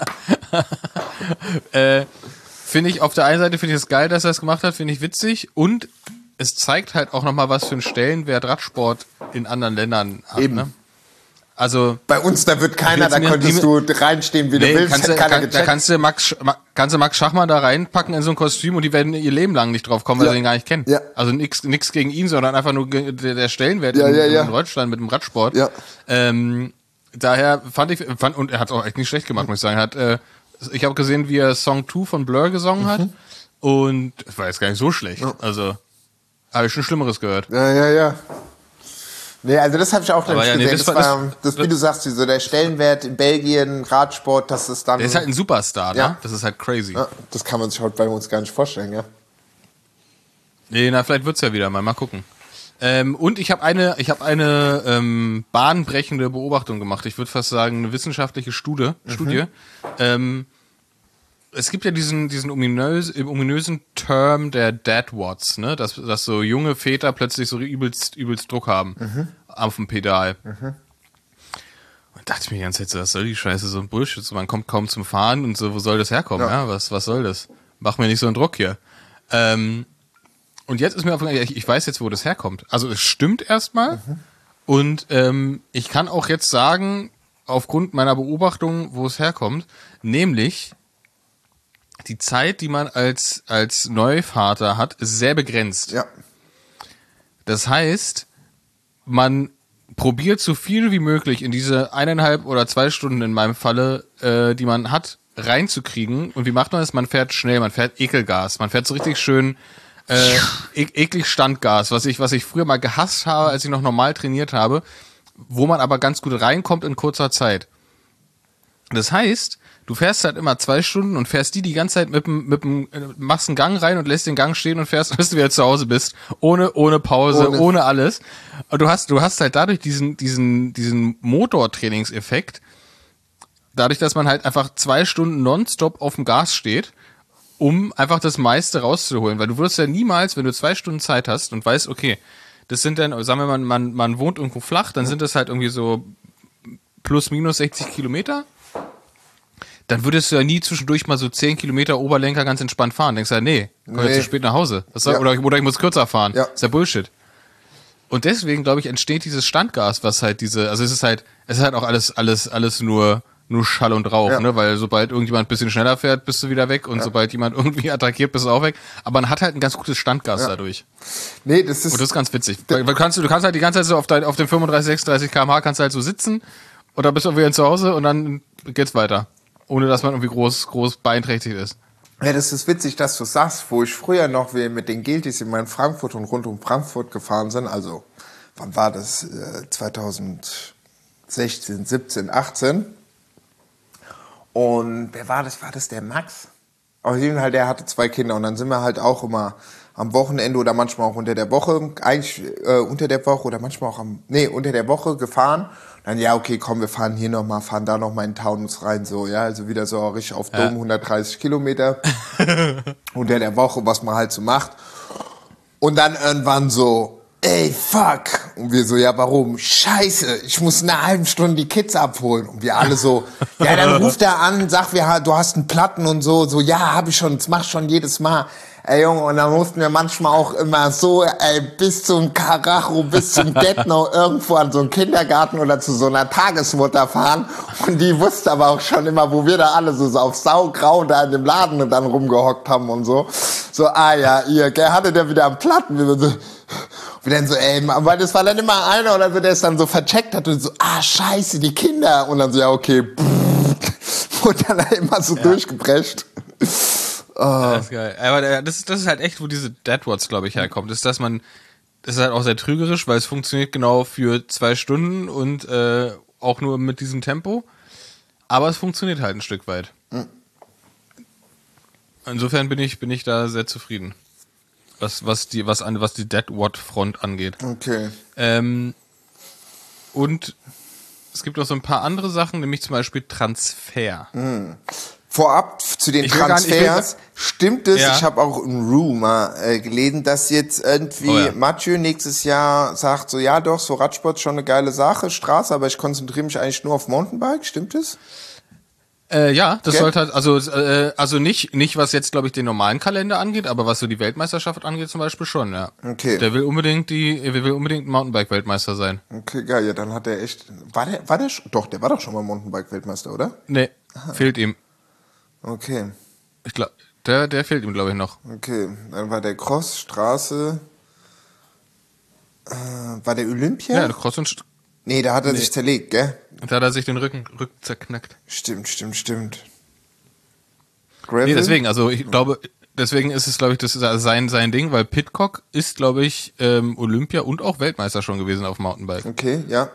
Äh, finde ich, auf der einen Seite finde ich es geil, dass er es gemacht hat, finde ich witzig. Und es zeigt halt auch nochmal, was für einen Stellenwert Radsport in anderen Ländern hat. Eben. Ne? Also, Bei uns, da wird keiner, da Jetzt mir- konntest du reinstehen, wie du nee, willst, kannst hat du, keiner kann, da gecheckt. kannst du Max, Sch- Ma- kannst du Max Schachmann da reinpacken in so ein Kostüm und die werden ihr Leben lang nicht drauf kommen, weil Ja. sie ihn gar nicht kennen. Ja. Also nix, nix gegen ihn, sondern einfach nur ge- der, der Stellenwert Ja, in, ja, ja. in Deutschland mit dem Radsport. Ja. Ähm, daher fand ich, fand, und er hat auch echt nicht schlecht gemacht, muss ich sagen. Er hat, äh, ich habe gesehen, wie er Song zwei von Blur gesungen hat Mhm. und es war jetzt gar nicht so schlecht. Also, habe ich schon Schlimmeres gehört. Ja, ja, ja. Nee, also das habe ich auch Aber nämlich ja, nee, gesehen. das das, war- war, das- das, wie du sagst, so der Stellenwert in Belgien, Radsport, das ist dann... Der ist halt ein Superstar, Ja. ne? Das ist halt crazy. ja, das kann man sich heute bei uns gar nicht vorstellen, ja. Nee, na, vielleicht wird's ja wieder mal. Mal gucken. Ähm, und ich habe eine, ich habe eine ähm, bahnbrechende Beobachtung gemacht. Ich würde fast sagen, eine wissenschaftliche Studie. Studie. Ähm, es gibt ja diesen, diesen ominös, ominösen Term der Dadwads, ne? Dass, dass so junge Väter plötzlich so übelst, übelst Druck haben auf dem Pedal. Und dachte ich mir die ganze Zeit so, was soll die Scheiße, so ein Bullshit, so, man kommt kaum zum Fahren und so, wo soll das herkommen, ja, Ja. was, was soll das? Mach mir nicht so einen Druck hier. Ähm, und jetzt ist mir aufgefallen, ich, ich weiß jetzt, wo das herkommt. Also es stimmt erstmal und ähm, ich kann auch jetzt sagen, aufgrund meiner Beobachtung, wo es herkommt, nämlich die Zeit, die man als, als Neuvater hat, ist sehr begrenzt. Ja. Das heißt, man probiert so viel wie möglich in diese eineinhalb oder zwei Stunden in meinem Falle, äh, die man hat, reinzukriegen. Und wie macht man das? Man fährt schnell, man fährt Ekelgas, man fährt so richtig schön äh, e eklig Standgas, was ich, was ich früher mal gehasst habe, als ich noch normal trainiert habe, wo man aber ganz gut reinkommt in kurzer Zeit. Das heißt, du fährst halt immer zwei Stunden und fährst die die ganze Zeit mit dem, mit dem, äh, machst einen Gang rein und lässt den Gang stehen und fährst, bis du wieder zu Hause bist. Ohne, ohne Pause, ohne, Ohne. alles. Und du hast, du hast halt dadurch diesen, diesen, diesen Motortrainingseffekt, dadurch, dass man halt einfach zwei Stunden nonstop auf dem Gas steht, um einfach das meiste rauszuholen. Weil du würdest ja niemals, wenn du zwei Stunden Zeit hast und weißt, okay, das sind dann, sagen wir mal, man, man wohnt irgendwo flach, dann sind das halt irgendwie so plus minus sechzig Kilometer. Dann würdest du ja nie zwischendurch mal so zehn Kilometer Oberlenker ganz entspannt fahren. Denkst ja, nee, komm Nee. jetzt zu spät nach Hause. Das soll, Ja. oder, oder ich muss kürzer fahren. Ja. ist ja Bullshit. Und deswegen, glaube ich, entsteht dieses Standgas, was halt diese, also es ist halt, es ist halt auch alles, alles, alles nur, nur Schall und Rauch, Ja. ne? Weil sobald irgendjemand ein bisschen schneller fährt, bist du wieder weg und sobald jemand irgendwie attackiert, bist du auch weg. Aber man hat halt ein ganz gutes Standgas dadurch. Nee, das ist... Und das ist ganz witzig. Weil, weil kannst du, du kannst halt die ganze Zeit so auf, dein, auf dem fünfunddreißig, sechsunddreißig Kilometer pro Stunde kannst du halt so sitzen und dann bist du wieder zu Hause und dann geht's weiter. Ohne dass man irgendwie groß, groß beeinträchtigt ist. Ja, das ist witzig, dass du sagst, wo ich früher noch wir mit den Guilties in meinem Frankfurt und rund um Frankfurt gefahren sind, also wann war das? Äh, zweitausendsechzehn, siebzehn, achtzehn. Und wer war das? War das der Max? Auf jeden Fall, der hatte zwei Kinder und dann sind wir halt auch immer am Wochenende oder manchmal auch unter der Woche, eigentlich äh, unter der Woche oder manchmal auch am, nee, unter der Woche gefahren. Dann, ja, okay, komm, wir fahren hier nochmal, fahren da nochmal in Taunus rein, so, ja, also wieder so richtig auf Dom, ja. hundertdreißig Kilometer unter der Woche, was man halt so macht. Und dann irgendwann so, ey, fuck. Und wir so, ja, warum? Scheiße, ich muss in einer halben Stunde die Kids abholen. Und wir alle so, ja, dann ruft er an, sagt, wir, du hast einen Platten und so, so, ja, hab ich schon, das mach ich schon jedes Mal. Ey, Junge, und dann mussten wir manchmal auch immer so, ey, bis zum Karacho, bis zum Detno irgendwo an so einen Kindergarten oder zu so einer Tagesmutter fahren. Und die wusste aber auch schon immer, wo wir da alle so, so auf saugrau da in dem Laden und dann rumgehockt haben und so. So, ah ja, ihr, gell, hatte der wieder am Platten. Wir so, und dann so, ey, weil das war dann immer einer oder so, der es dann so vercheckt hat und so, ah, scheiße, die Kinder. Und dann so, ja, okay, und dann immer so ja. durchgebrecht. Oh. Das ist geil. Aber das, das ist halt echt, wo diese Deadwatts, glaube ich, herkommt. Ist, dass man, das ist halt auch sehr trügerisch, weil es funktioniert genau für zwei Stunden und äh, auch nur mit diesem Tempo. Aber es funktioniert halt ein Stück weit. Mhm. Insofern bin ich, bin ich da sehr zufrieden. Was, was die, was an, was die Deadwatt-Front angeht. Okay. Ähm, und es gibt noch so ein paar andere Sachen, nämlich zum Beispiel Transfer. Mhm. Vorab zu den Transfers, nicht, stimmt es, ja. Ich habe auch im Rumor äh, gelesen, dass jetzt irgendwie oh ja. Mathieu nächstes Jahr sagt, so ja doch, so Radsport ist schon eine geile Sache, Straße, aber ich konzentriere mich eigentlich nur auf Mountainbike, stimmt es? Äh, ja, das Gell? sollte halt, also äh, also nicht nicht was jetzt, glaube ich, den normalen Kalender angeht, aber was so die Weltmeisterschaft angeht zum Beispiel schon, ja. Okay. Der will unbedingt die, er will unbedingt Mountainbike-Weltmeister sein. Okay, geil, ja, dann hat er echt, war der, war der, doch, der war doch schon mal Mountainbike-Weltmeister, oder? Nee, Aha. fehlt ihm. Okay. Ich glaube, der, der fehlt ihm, glaube ich, noch. Okay, dann war der Cross, Straße, äh, war der Olympia? Ja, der Cross und... St- nee, da hat er nee. sich zerlegt, gell? Da hat er sich den Rücken, Rücken zerknackt. Stimmt, stimmt, stimmt. Gravel? Nee, deswegen, also ich glaube, deswegen ist es, glaube ich, das ist sein, sein Ding, weil Pidcock ist, glaube ich, ähm, Olympia und auch Weltmeister schon gewesen auf Mountainbike. Okay, ja.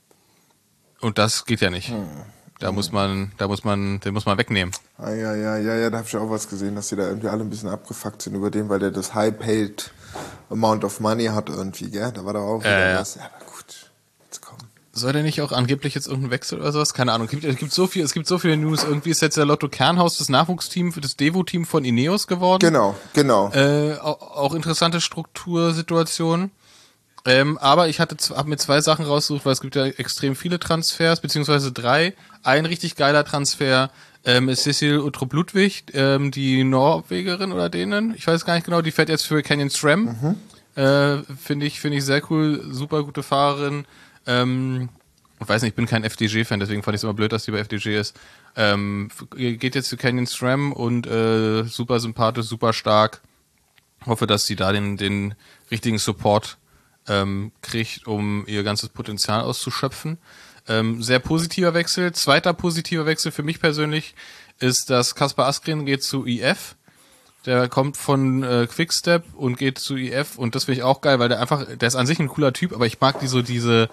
Und das geht ja nicht. Hm. Da muss man, da muss man, den muss man wegnehmen. Ah, ja, ja, ja, ja, da habe ich auch was gesehen, dass die da irgendwie alle ein bisschen abgefuckt sind über den, weil der das High-Paid Amount of Money hat irgendwie, gell? Da war da auch wieder äh, was. Ja, aber gut, jetzt komm. Soll der nicht auch angeblich jetzt irgendeinen Wechsel oder sowas? Keine Ahnung. Es gibt, es gibt so viel, es gibt so viele News. Irgendwie ist jetzt der Lotto Kernhaus das Nachwuchsteam für das Devo-Team von Ineos geworden. Genau, genau. Äh, auch, auch interessante Struktursituation. Ähm, aber ich hatte habe mir zwei Sachen rausgesucht, weil es gibt ja extrem viele Transfers, beziehungsweise drei. Ein richtig geiler Transfer ähm, ist Cecil Uttrup-Ludwig, ähm, die Norwegerin oder denen, ich weiß gar nicht genau, die fährt jetzt für Canyon SRAM. Mhm. Äh, finde ich, finde ich sehr cool, super gute Fahrerin. Ähm, ich weiß nicht, ich bin kein F D G-Fan, deswegen fand ich es immer blöd, dass die bei F D G ist. Ähm, geht jetzt zu Canyon SRAM und äh, super sympathisch, super stark. Hoffe, dass sie da den, den richtigen Support ähm, kriegt, um ihr ganzes Potenzial auszuschöpfen. Ähm, sehr positiver Wechsel. Zweiter positiver Wechsel für mich persönlich ist, dass Kaspar Asgreen geht zu I F. Der kommt von äh, Quickstep und geht zu I F und das finde ich auch geil, weil der einfach, der ist an sich ein cooler Typ, aber ich mag die so diese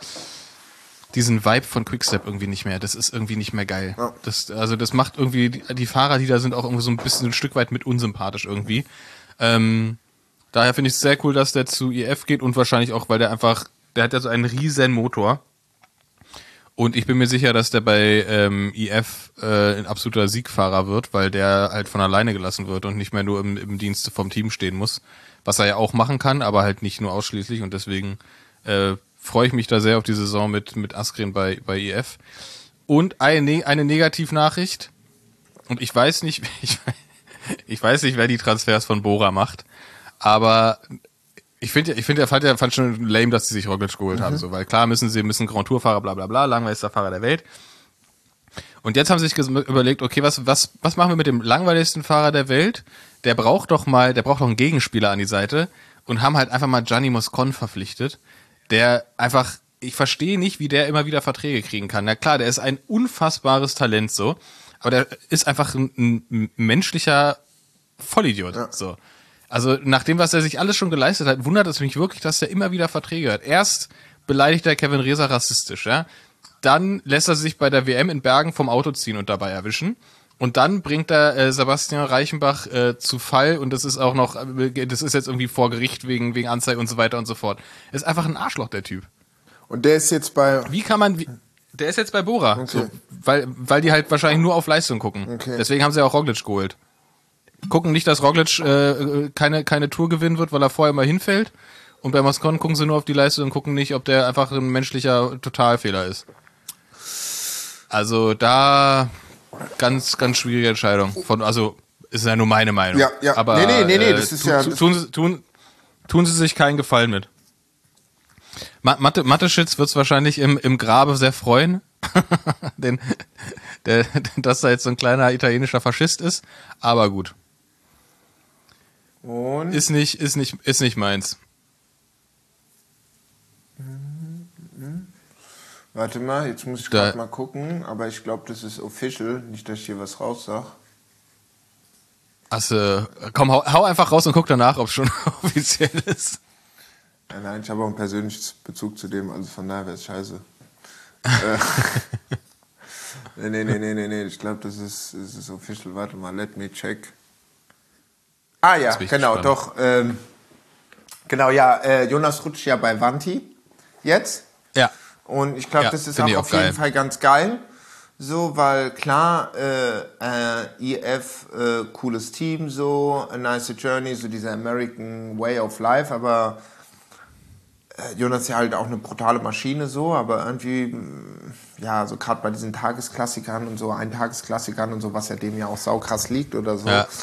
diesen Vibe von Quickstep irgendwie nicht mehr. Das ist irgendwie nicht mehr geil. Ja. Das, also das macht irgendwie, die, die Fahrer, die da sind, auch irgendwie so ein bisschen ein Stück weit mit unsympathisch irgendwie. Ähm, daher finde ich es sehr cool, dass der zu I F geht und wahrscheinlich auch, weil der einfach, der hat ja so einen riesen Motor. Und ich bin mir sicher, dass der bei ähm, I F äh, ein absoluter Siegfahrer wird, weil der halt von alleine gelassen wird und nicht mehr nur im, im Dienste vom Team stehen muss. Was er ja auch machen kann, aber halt nicht nur ausschließlich. Und deswegen äh, freue ich mich da sehr auf die Saison mit mit Asgreen bei bei I F. Und eine, eine Negativnachricht. Und ich weiß nicht, ich, ich weiß nicht, wer die Transfers von Bora macht. Aber ich finde, ich finde, er fand ja fand schon lame, dass sie sich Roglic geholt mhm. haben, so, weil klar müssen sie müssen Grand Tour Fahrer, bla bla bla, langweiligster Fahrer der Welt. Und jetzt haben sie sich ges- überlegt, okay, was was was machen wir mit dem langweiligsten Fahrer der Welt? Der braucht doch mal, der braucht doch einen Gegenspieler an die Seite und haben halt einfach mal Gianni Moscon verpflichtet, der einfach, ich verstehe nicht, wie der immer wieder Verträge kriegen kann. Na klar, der ist ein unfassbares Talent so, aber der ist einfach ein, ein menschlicher Vollidiot, ja. so. Also nach dem, was er sich alles schon geleistet hat, wundert es mich wirklich, dass er immer wieder Verträge hat. Erst beleidigt er Kevin Reser rassistisch, ja. Dann lässt er sich bei der W M in Bergen vom Auto ziehen und dabei erwischen. Und dann bringt er äh, Sebastian Reichenbach äh, zu Fall und das ist auch noch, äh, das ist jetzt irgendwie vor Gericht wegen wegen Anzeige und so weiter und so fort. Er ist einfach ein Arschloch, der Typ. Und der ist jetzt bei... Wie kann man... Wie, Der ist jetzt bei Bora, Okay. so, weil, weil die halt wahrscheinlich nur auf Leistung gucken. Okay. Deswegen haben sie auch Roglic geholt. Gucken nicht, dass Roglic äh, keine, keine Tour gewinnen wird, weil er vorher mal hinfällt. Und bei Moscon gucken sie nur auf die Leistung und gucken nicht, ob der einfach ein menschlicher Totalfehler ist. Also da ganz, ganz schwierige Entscheidung. Von, also ist ja nur meine Meinung. Ja, ja. Aber, Nee, nee, nee, nee, äh, das ist tu, ja- tu, tun, sie, tun, tun sie sich keinen Gefallen mit. Ma- Mathe, Mateschitz wird es wahrscheinlich im, im Grabe sehr freuen, den, der, dass da jetzt so ein kleiner italienischer Faschist ist. Aber gut, Und ist nicht, ist nicht, ist nicht meins. warte mal, jetzt muss ich Da- gerade mal gucken, aber ich glaube, das ist official, nicht, dass ich hier was raussag. Also, komm, hau, hau einfach raus und guck danach, ob es schon offiziell ist. Nein, nein, ich habe auch einen persönlichen Bezug zu dem, also von daher wäre es scheiße. äh, nee, nee, nee, nee, nee, nee, ich glaube, das ist, das ist official. Warte mal, let me check. Ah ja, bin ich genau, gespannt. doch. Ähm, genau, ja, äh, Jonas rutscht ja bei Vanti jetzt. Ja. Und ich glaube, Ja, das ist find auch ich auf auch jeden geil. Fall ganz geil. So, weil klar, äh, äh, I F, äh, cooles Team, so, a nice journey, so dieser American way of life, aber äh, Jonas ist ja halt auch eine brutale Maschine, so, aber irgendwie, mh, ja, so gerade bei diesen Tagesklassikern und so, Eintagesklassikern und so, was ja dem ja auch saukrass liegt oder so, Ja.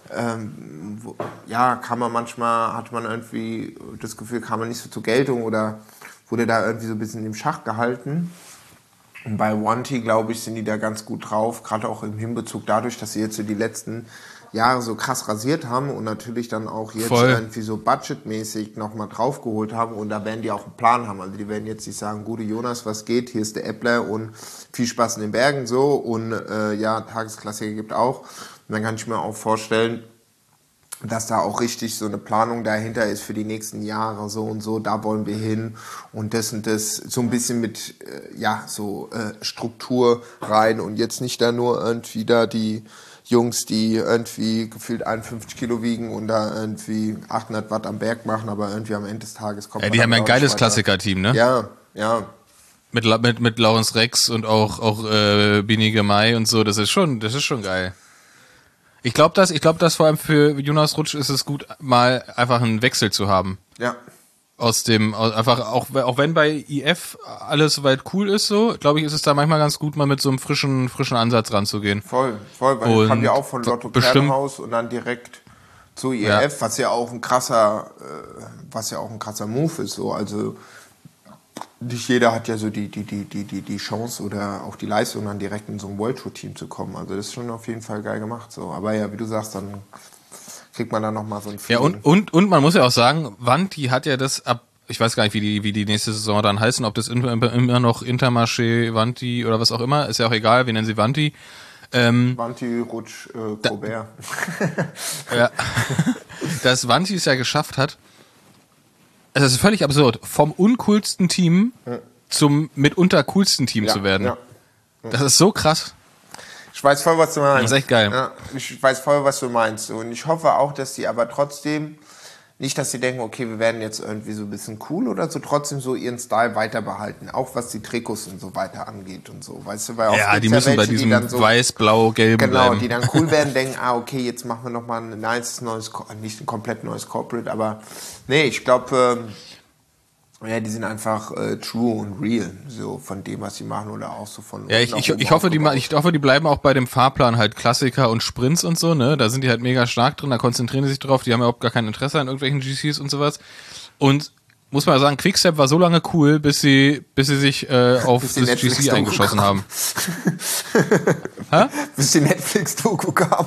ähm, wo, ja, kann man manchmal, hat man irgendwie das Gefühl, kam man nicht so zur Geltung oder wurde da irgendwie so ein bisschen im Schach gehalten. Und bei Wanty, glaube ich, sind die da ganz gut drauf, gerade auch im Hinbezug dadurch, dass sie jetzt so die letzten Jahre so krass rasiert haben und natürlich dann auch jetzt Voll. irgendwie so budgetmäßig nochmal draufgeholt haben und da werden die auch einen Plan haben. Also die werden jetzt nicht sagen, gute Jonas, was geht, hier ist der Äppler und viel Spaß in den Bergen so und äh, ja, Tagesklassiker gibt auch. Und dann kann ich mir auch vorstellen, dass da auch richtig so eine Planung dahinter ist für die nächsten Jahre, so und so, da wollen wir hin und das und das, so ein bisschen mit, äh, ja, so äh, Struktur rein und jetzt nicht da nur irgendwie da die Jungs, die irgendwie gefühlt einundfünfzig Kilo wiegen und da irgendwie achthundert Watt am Berg machen, aber irgendwie am Ende des Tages kommt Ja, man die haben ja ein damit auch nicht geiles weiter. Klassiker-Team, ne? Ja, ja. Mit, La- mit, mit Lawrence Rex und auch, auch äh, Bini Gemay und so, das ist schon, das ist schon geil. Ich glaube, dass, ich glaube, dass vor allem für Jonas Rutsch ist es gut, mal einfach einen Wechsel zu haben. Ja, Aus dem, aus, einfach, auch, auch wenn bei I F alles soweit cool ist, so, glaube ich, ist es da manchmal ganz gut, mal mit so einem frischen, frischen Ansatz ranzugehen. voll, voll, weil Und ich kam ja auch von Lotto bestimmt- Kernhaus und dann direkt zu I Ja. F, was ja auch ein krasser, äh, was ja auch ein krasser Move ist, so, also nicht jeder hat ja so die, die, die, die, die, die Chance oder auch die Leistung, dann direkt in so ein World Tour Team zu kommen, also das ist schon auf jeden Fall geil gemacht, so, aber ja, wie du sagst, dann kriegt man dann nochmal so ein Ja, Feeling. und, und, und man muss ja auch sagen, Wanti hat ja das ab, ich weiß gar nicht, wie die, wie die nächste Saison dann heißen, ob das immer, immer noch Intermarché, Wanti oder was auch immer, ist ja auch egal, wir nennen sie Wanti. Ähm, Vanti, Rutsch, äh, Colbert. ja, dass Wanti es ja geschafft hat, also es ist völlig absurd, vom uncoolsten Team zum mitunter coolsten Team Ja, zu werden. ja. Das ist so krass. Ich weiß voll, was du meinst. Das ist echt geil. Ja, ich weiß voll, was du meinst. Und ich hoffe auch, dass die aber trotzdem, nicht, dass sie denken, okay, wir werden jetzt irgendwie so ein bisschen cool oder so, trotzdem so ihren Style weiter behalten. Auch was die Trikots und so weiter angeht und so. Weißt du, weil oft Ja, gibt's die müssen bei welche, die diesem dann so, weiß-blau-gelben genau, bleiben. die dann cool werden, denken, ah, okay, jetzt machen wir nochmal ein nice neues, Co- nicht ein komplett neues Corporate, aber nee, ich glaube, ähm, ja, die sind einfach äh, true und real, so von dem, was sie machen oder auch so von Ja, ich, unten ich, nach oben ich, hoffe, die, ma- aufgebaut. ich hoffe, die bleiben auch bei dem Fahrplan halt Klassiker und Sprints und so, ne? Da sind die halt mega stark drin, da konzentrieren die sich drauf, die haben ja überhaupt gar kein Interesse an irgendwelchen G Cs und sowas. Und muss man sagen, Quickstep war so lange cool, bis sie, bis sie sich äh, auf Bis die das G C Netflix-Doku eingeschossen kam. haben. Hä? Bis die Netflix-Doku kam.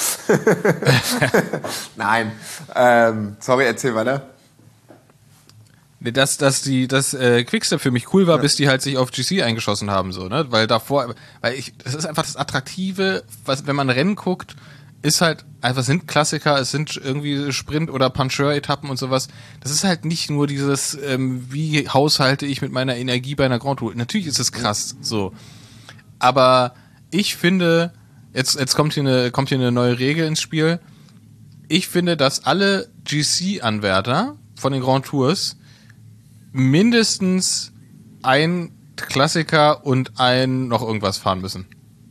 Nein. Ähm, sorry, erzähl weiter. Nee, dass, dass die, dass äh, Quickstep für mich cool war, bis die halt sich auf G C eingeschossen haben, so, ne? Weil davor, weil ich, das ist einfach das Attraktive, was, wenn man Rennen guckt, ist halt, einfach es sind Klassiker, es sind irgendwie Sprint- oder Puncheur-Etappen und sowas. Das ist halt nicht nur dieses, ähm, wie haushalte ich mit meiner Energie bei einer Grand Tour. Natürlich ist es krass, so. Aber ich finde, jetzt, jetzt kommt hier eine, kommt hier eine neue Regel ins Spiel. Ich finde, dass alle G C-Anwärter von den Grand Tours mindestens ein Klassiker und ein noch irgendwas fahren müssen.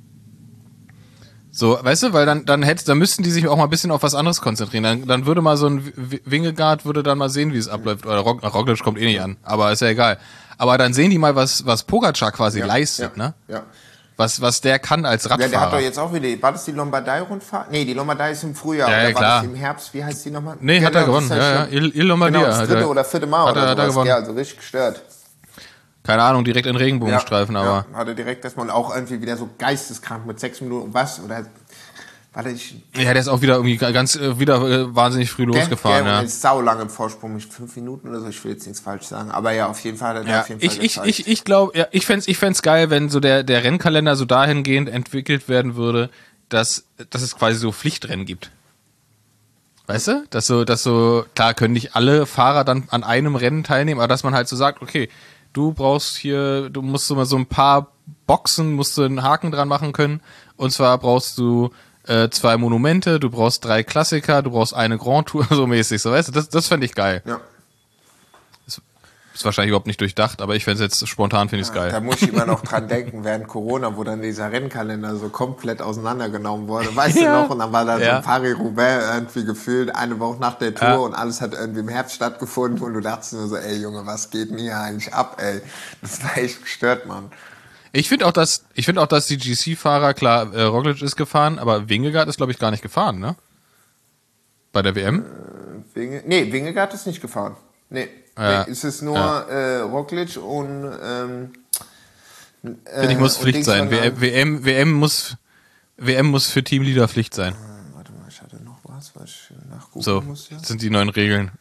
So, weißt du, weil dann dann hätte, dann müssten die sich auch mal ein bisschen auf was anderes konzentrieren. Dann, dann würde mal so ein Wingegaard würde dann mal sehen, wie es abläuft. Oder Rock, Roglic kommt eh nicht an, aber ist ja egal. Aber dann sehen die mal, was was Pogacar quasi Ja, leistet, ja, ne? Ja. Was was der kann als Radfahrer. Ja, der hat doch jetzt auch wieder, war das die Lombardei-Rundfahrt? Nee, die Lombardei ist im Frühjahr. Ja, ja, oder war klar. das im Herbst? Wie heißt die nochmal? Nee, genau, hat er gewonnen. das Ja, ja, schon- Il, Il Lombardia. Genau, das hat dritte er, oder vierte Mal hat oder er, hat er sowas. gewonnen. Ja, also richtig gestört. Keine Ahnung, direkt in Regenbogenstreifen, aber Ja, hatte direkt erstmal und auch irgendwie wieder so geisteskrank mit sechs Minuten was oder war der nicht ja, der ist auch wieder irgendwie ganz äh, wieder äh, wahnsinnig früh losgefahren, der, ja. der ist sau lang im Vorsprung, mit fünf Minuten oder so, ich will jetzt nichts falsch sagen, aber ja, auf jeden Fall hat er da Ja, auf jeden Fall ich, ich, gezeigt. ich, ich glaube, ja, ich fänd's, ich fänd's geil, wenn so der, der Rennkalender so dahingehend entwickelt werden würde, dass, dass es quasi so Pflichtrennen gibt. Weißt du? Dass so, dass so, klar können nicht alle Fahrer dann an einem Rennen teilnehmen, aber dass man halt so sagt, okay, du brauchst hier, du musst so mal so ein paar Boxen, musst du einen Haken dran machen können. Und zwar brauchst du äh, zwei Monumente, du brauchst drei Klassiker, du brauchst eine Grand Tour, so mäßig, so weißt du, das, das fände ich geil. Ja. Ist wahrscheinlich überhaupt nicht durchdacht, aber ich fände es jetzt spontan, finde ich es geil. Da muss ich immer noch dran denken, während Corona, wo dann dieser Rennkalender so komplett auseinandergenommen wurde. Weißt Ja. du noch? Und dann war da so Ja. ein Paris-Roubaix irgendwie gefühlt eine Woche nach der Tour Ja. und alles hat irgendwie im Herbst stattgefunden und du dachtest nur so, ey Junge, was geht denn hier eigentlich ab, ey? Das war echt gestört, Mann. Ich finde auch, dass ich finde auch, dass die G C-Fahrer, klar, äh, Roglic ist gefahren, aber Wingegaard ist, glaube ich, gar nicht gefahren, ne? Bei der W M? Winge, nee, Wingegaard ist nicht gefahren. Nee, Ja. nee es ist nur Ja. äh, Roglic und ähm, Finde ich, muss und Pflicht Dings sein. von der- W M, W M muss, W M muss für Teamleader Pflicht sein. Warte mal, ich hatte noch was, was ich nachgucken So, muss. Ja? das sind die neuen Regeln.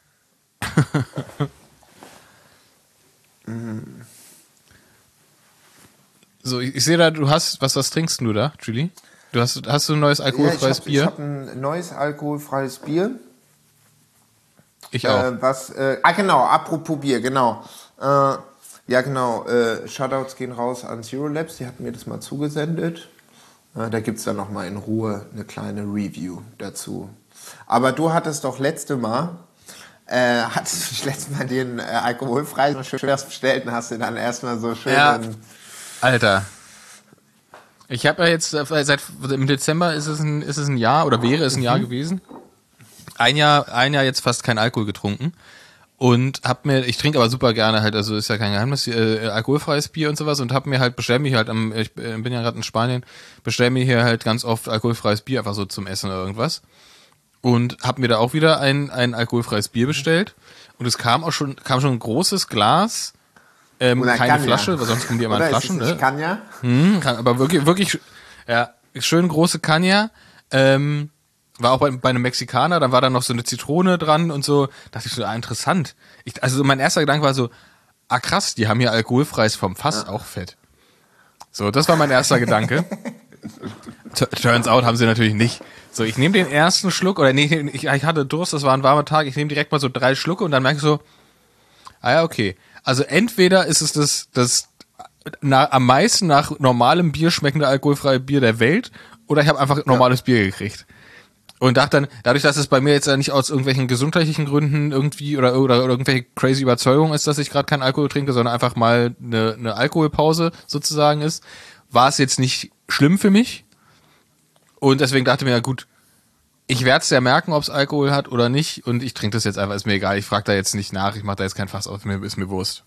So, ich, ich sehe da, du hast, was, was trinkst du da, Julie? Du hast, hast du ein neues alkoholfreies ja, ich Bier? habe hab ein neues alkoholfreies Bier. Ich auch. Äh, was, äh, ah genau, apropos Bier, genau. Äh, ja genau, äh, Shoutouts gehen raus an Zero Labs, die hatten mir das mal zugesendet. Äh, da gibt es dann nochmal in Ruhe eine kleine Review dazu. Aber du hattest doch letzte Mal, äh, hattest du letztes Mal den äh, alkoholfreien schön bestellt und hast du dann erstmal so schön... Ja. in- Alter. Ich habe ja jetzt, äh, seit im Dezember ist es ein, ist es ein Jahr oder wäre es ein Jahr gewesen. Ein Jahr, ein Jahr jetzt fast kein Alkohol getrunken. Und hab mir, ich trinke aber super gerne halt, also ist ja kein Geheimnis, äh, alkoholfreies Bier und sowas und hab mir halt, bestell mir halt am, ich äh, bin ja gerade in Spanien, bestell mir hier halt ganz oft alkoholfreies Bier einfach so zum Essen oder irgendwas. Und hab mir da auch wieder ein, ein alkoholfreies Bier bestellt. Und es kam auch schon, kam schon ein großes Glas, ähm, Oder keine Cognac. Flasche, weil sonst kommen die immer in Oder Flaschen, ist es ne? nicht Cognac? Hm, kann, aber wirklich, wirklich, ja, schön große Kanja. Ähm, war auch bei, bei einem Mexikaner, dann war da noch so eine Zitrone dran und so. Dachte ich so, ah, interessant. Ich, also mein erster Gedanke war so, ah krass, die haben hier alkoholfreies vom Fass, auch fett. So, das war mein erster Gedanke. T- Turns out haben sie natürlich nicht. So, ich nehme den ersten Schluck, oder nee, ich, ich hatte Durst, das war ein warmer Tag, ich nehme direkt mal so drei Schlucke und dann merke ich so, ah ja, okay. Also entweder ist es das, das na, am meisten nach normalem Bier schmeckende alkoholfreie Bier der Welt, oder ich habe einfach normales Bier gekriegt. Und dachte dann, dadurch, dass es bei mir jetzt ja nicht aus irgendwelchen gesundheitlichen Gründen irgendwie oder, oder, oder irgendwelche crazy Überzeugung ist, dass ich gerade keinen Alkohol trinke, sondern einfach mal eine, eine Alkoholpause sozusagen ist, war es jetzt nicht schlimm für mich. Und deswegen dachte ich mir, ja gut, ich werde es ja merken, ob es Alkohol hat oder nicht. Und ich trinke das jetzt einfach, ist mir egal. Ich frage da jetzt nicht nach, ich mache da jetzt kein Fass auf, mir ist mir Wurst.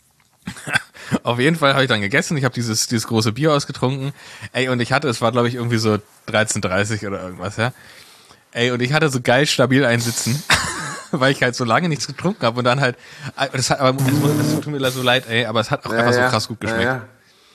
Auf jeden Fall habe ich dann gegessen, ich habe dieses, dieses große Bier ausgetrunken. Ey, und ich hatte, es war glaube ich irgendwie so dreizehn Uhr dreißig oder irgendwas, ja. Ey, und ich hatte so geil stabil einsitzen, weil ich halt so lange nichts getrunken habe und dann halt, das hat, aber das tut mir so leid, ey, aber es hat auch Ja, einfach ja. so krass gut geschmeckt. Ja, ja.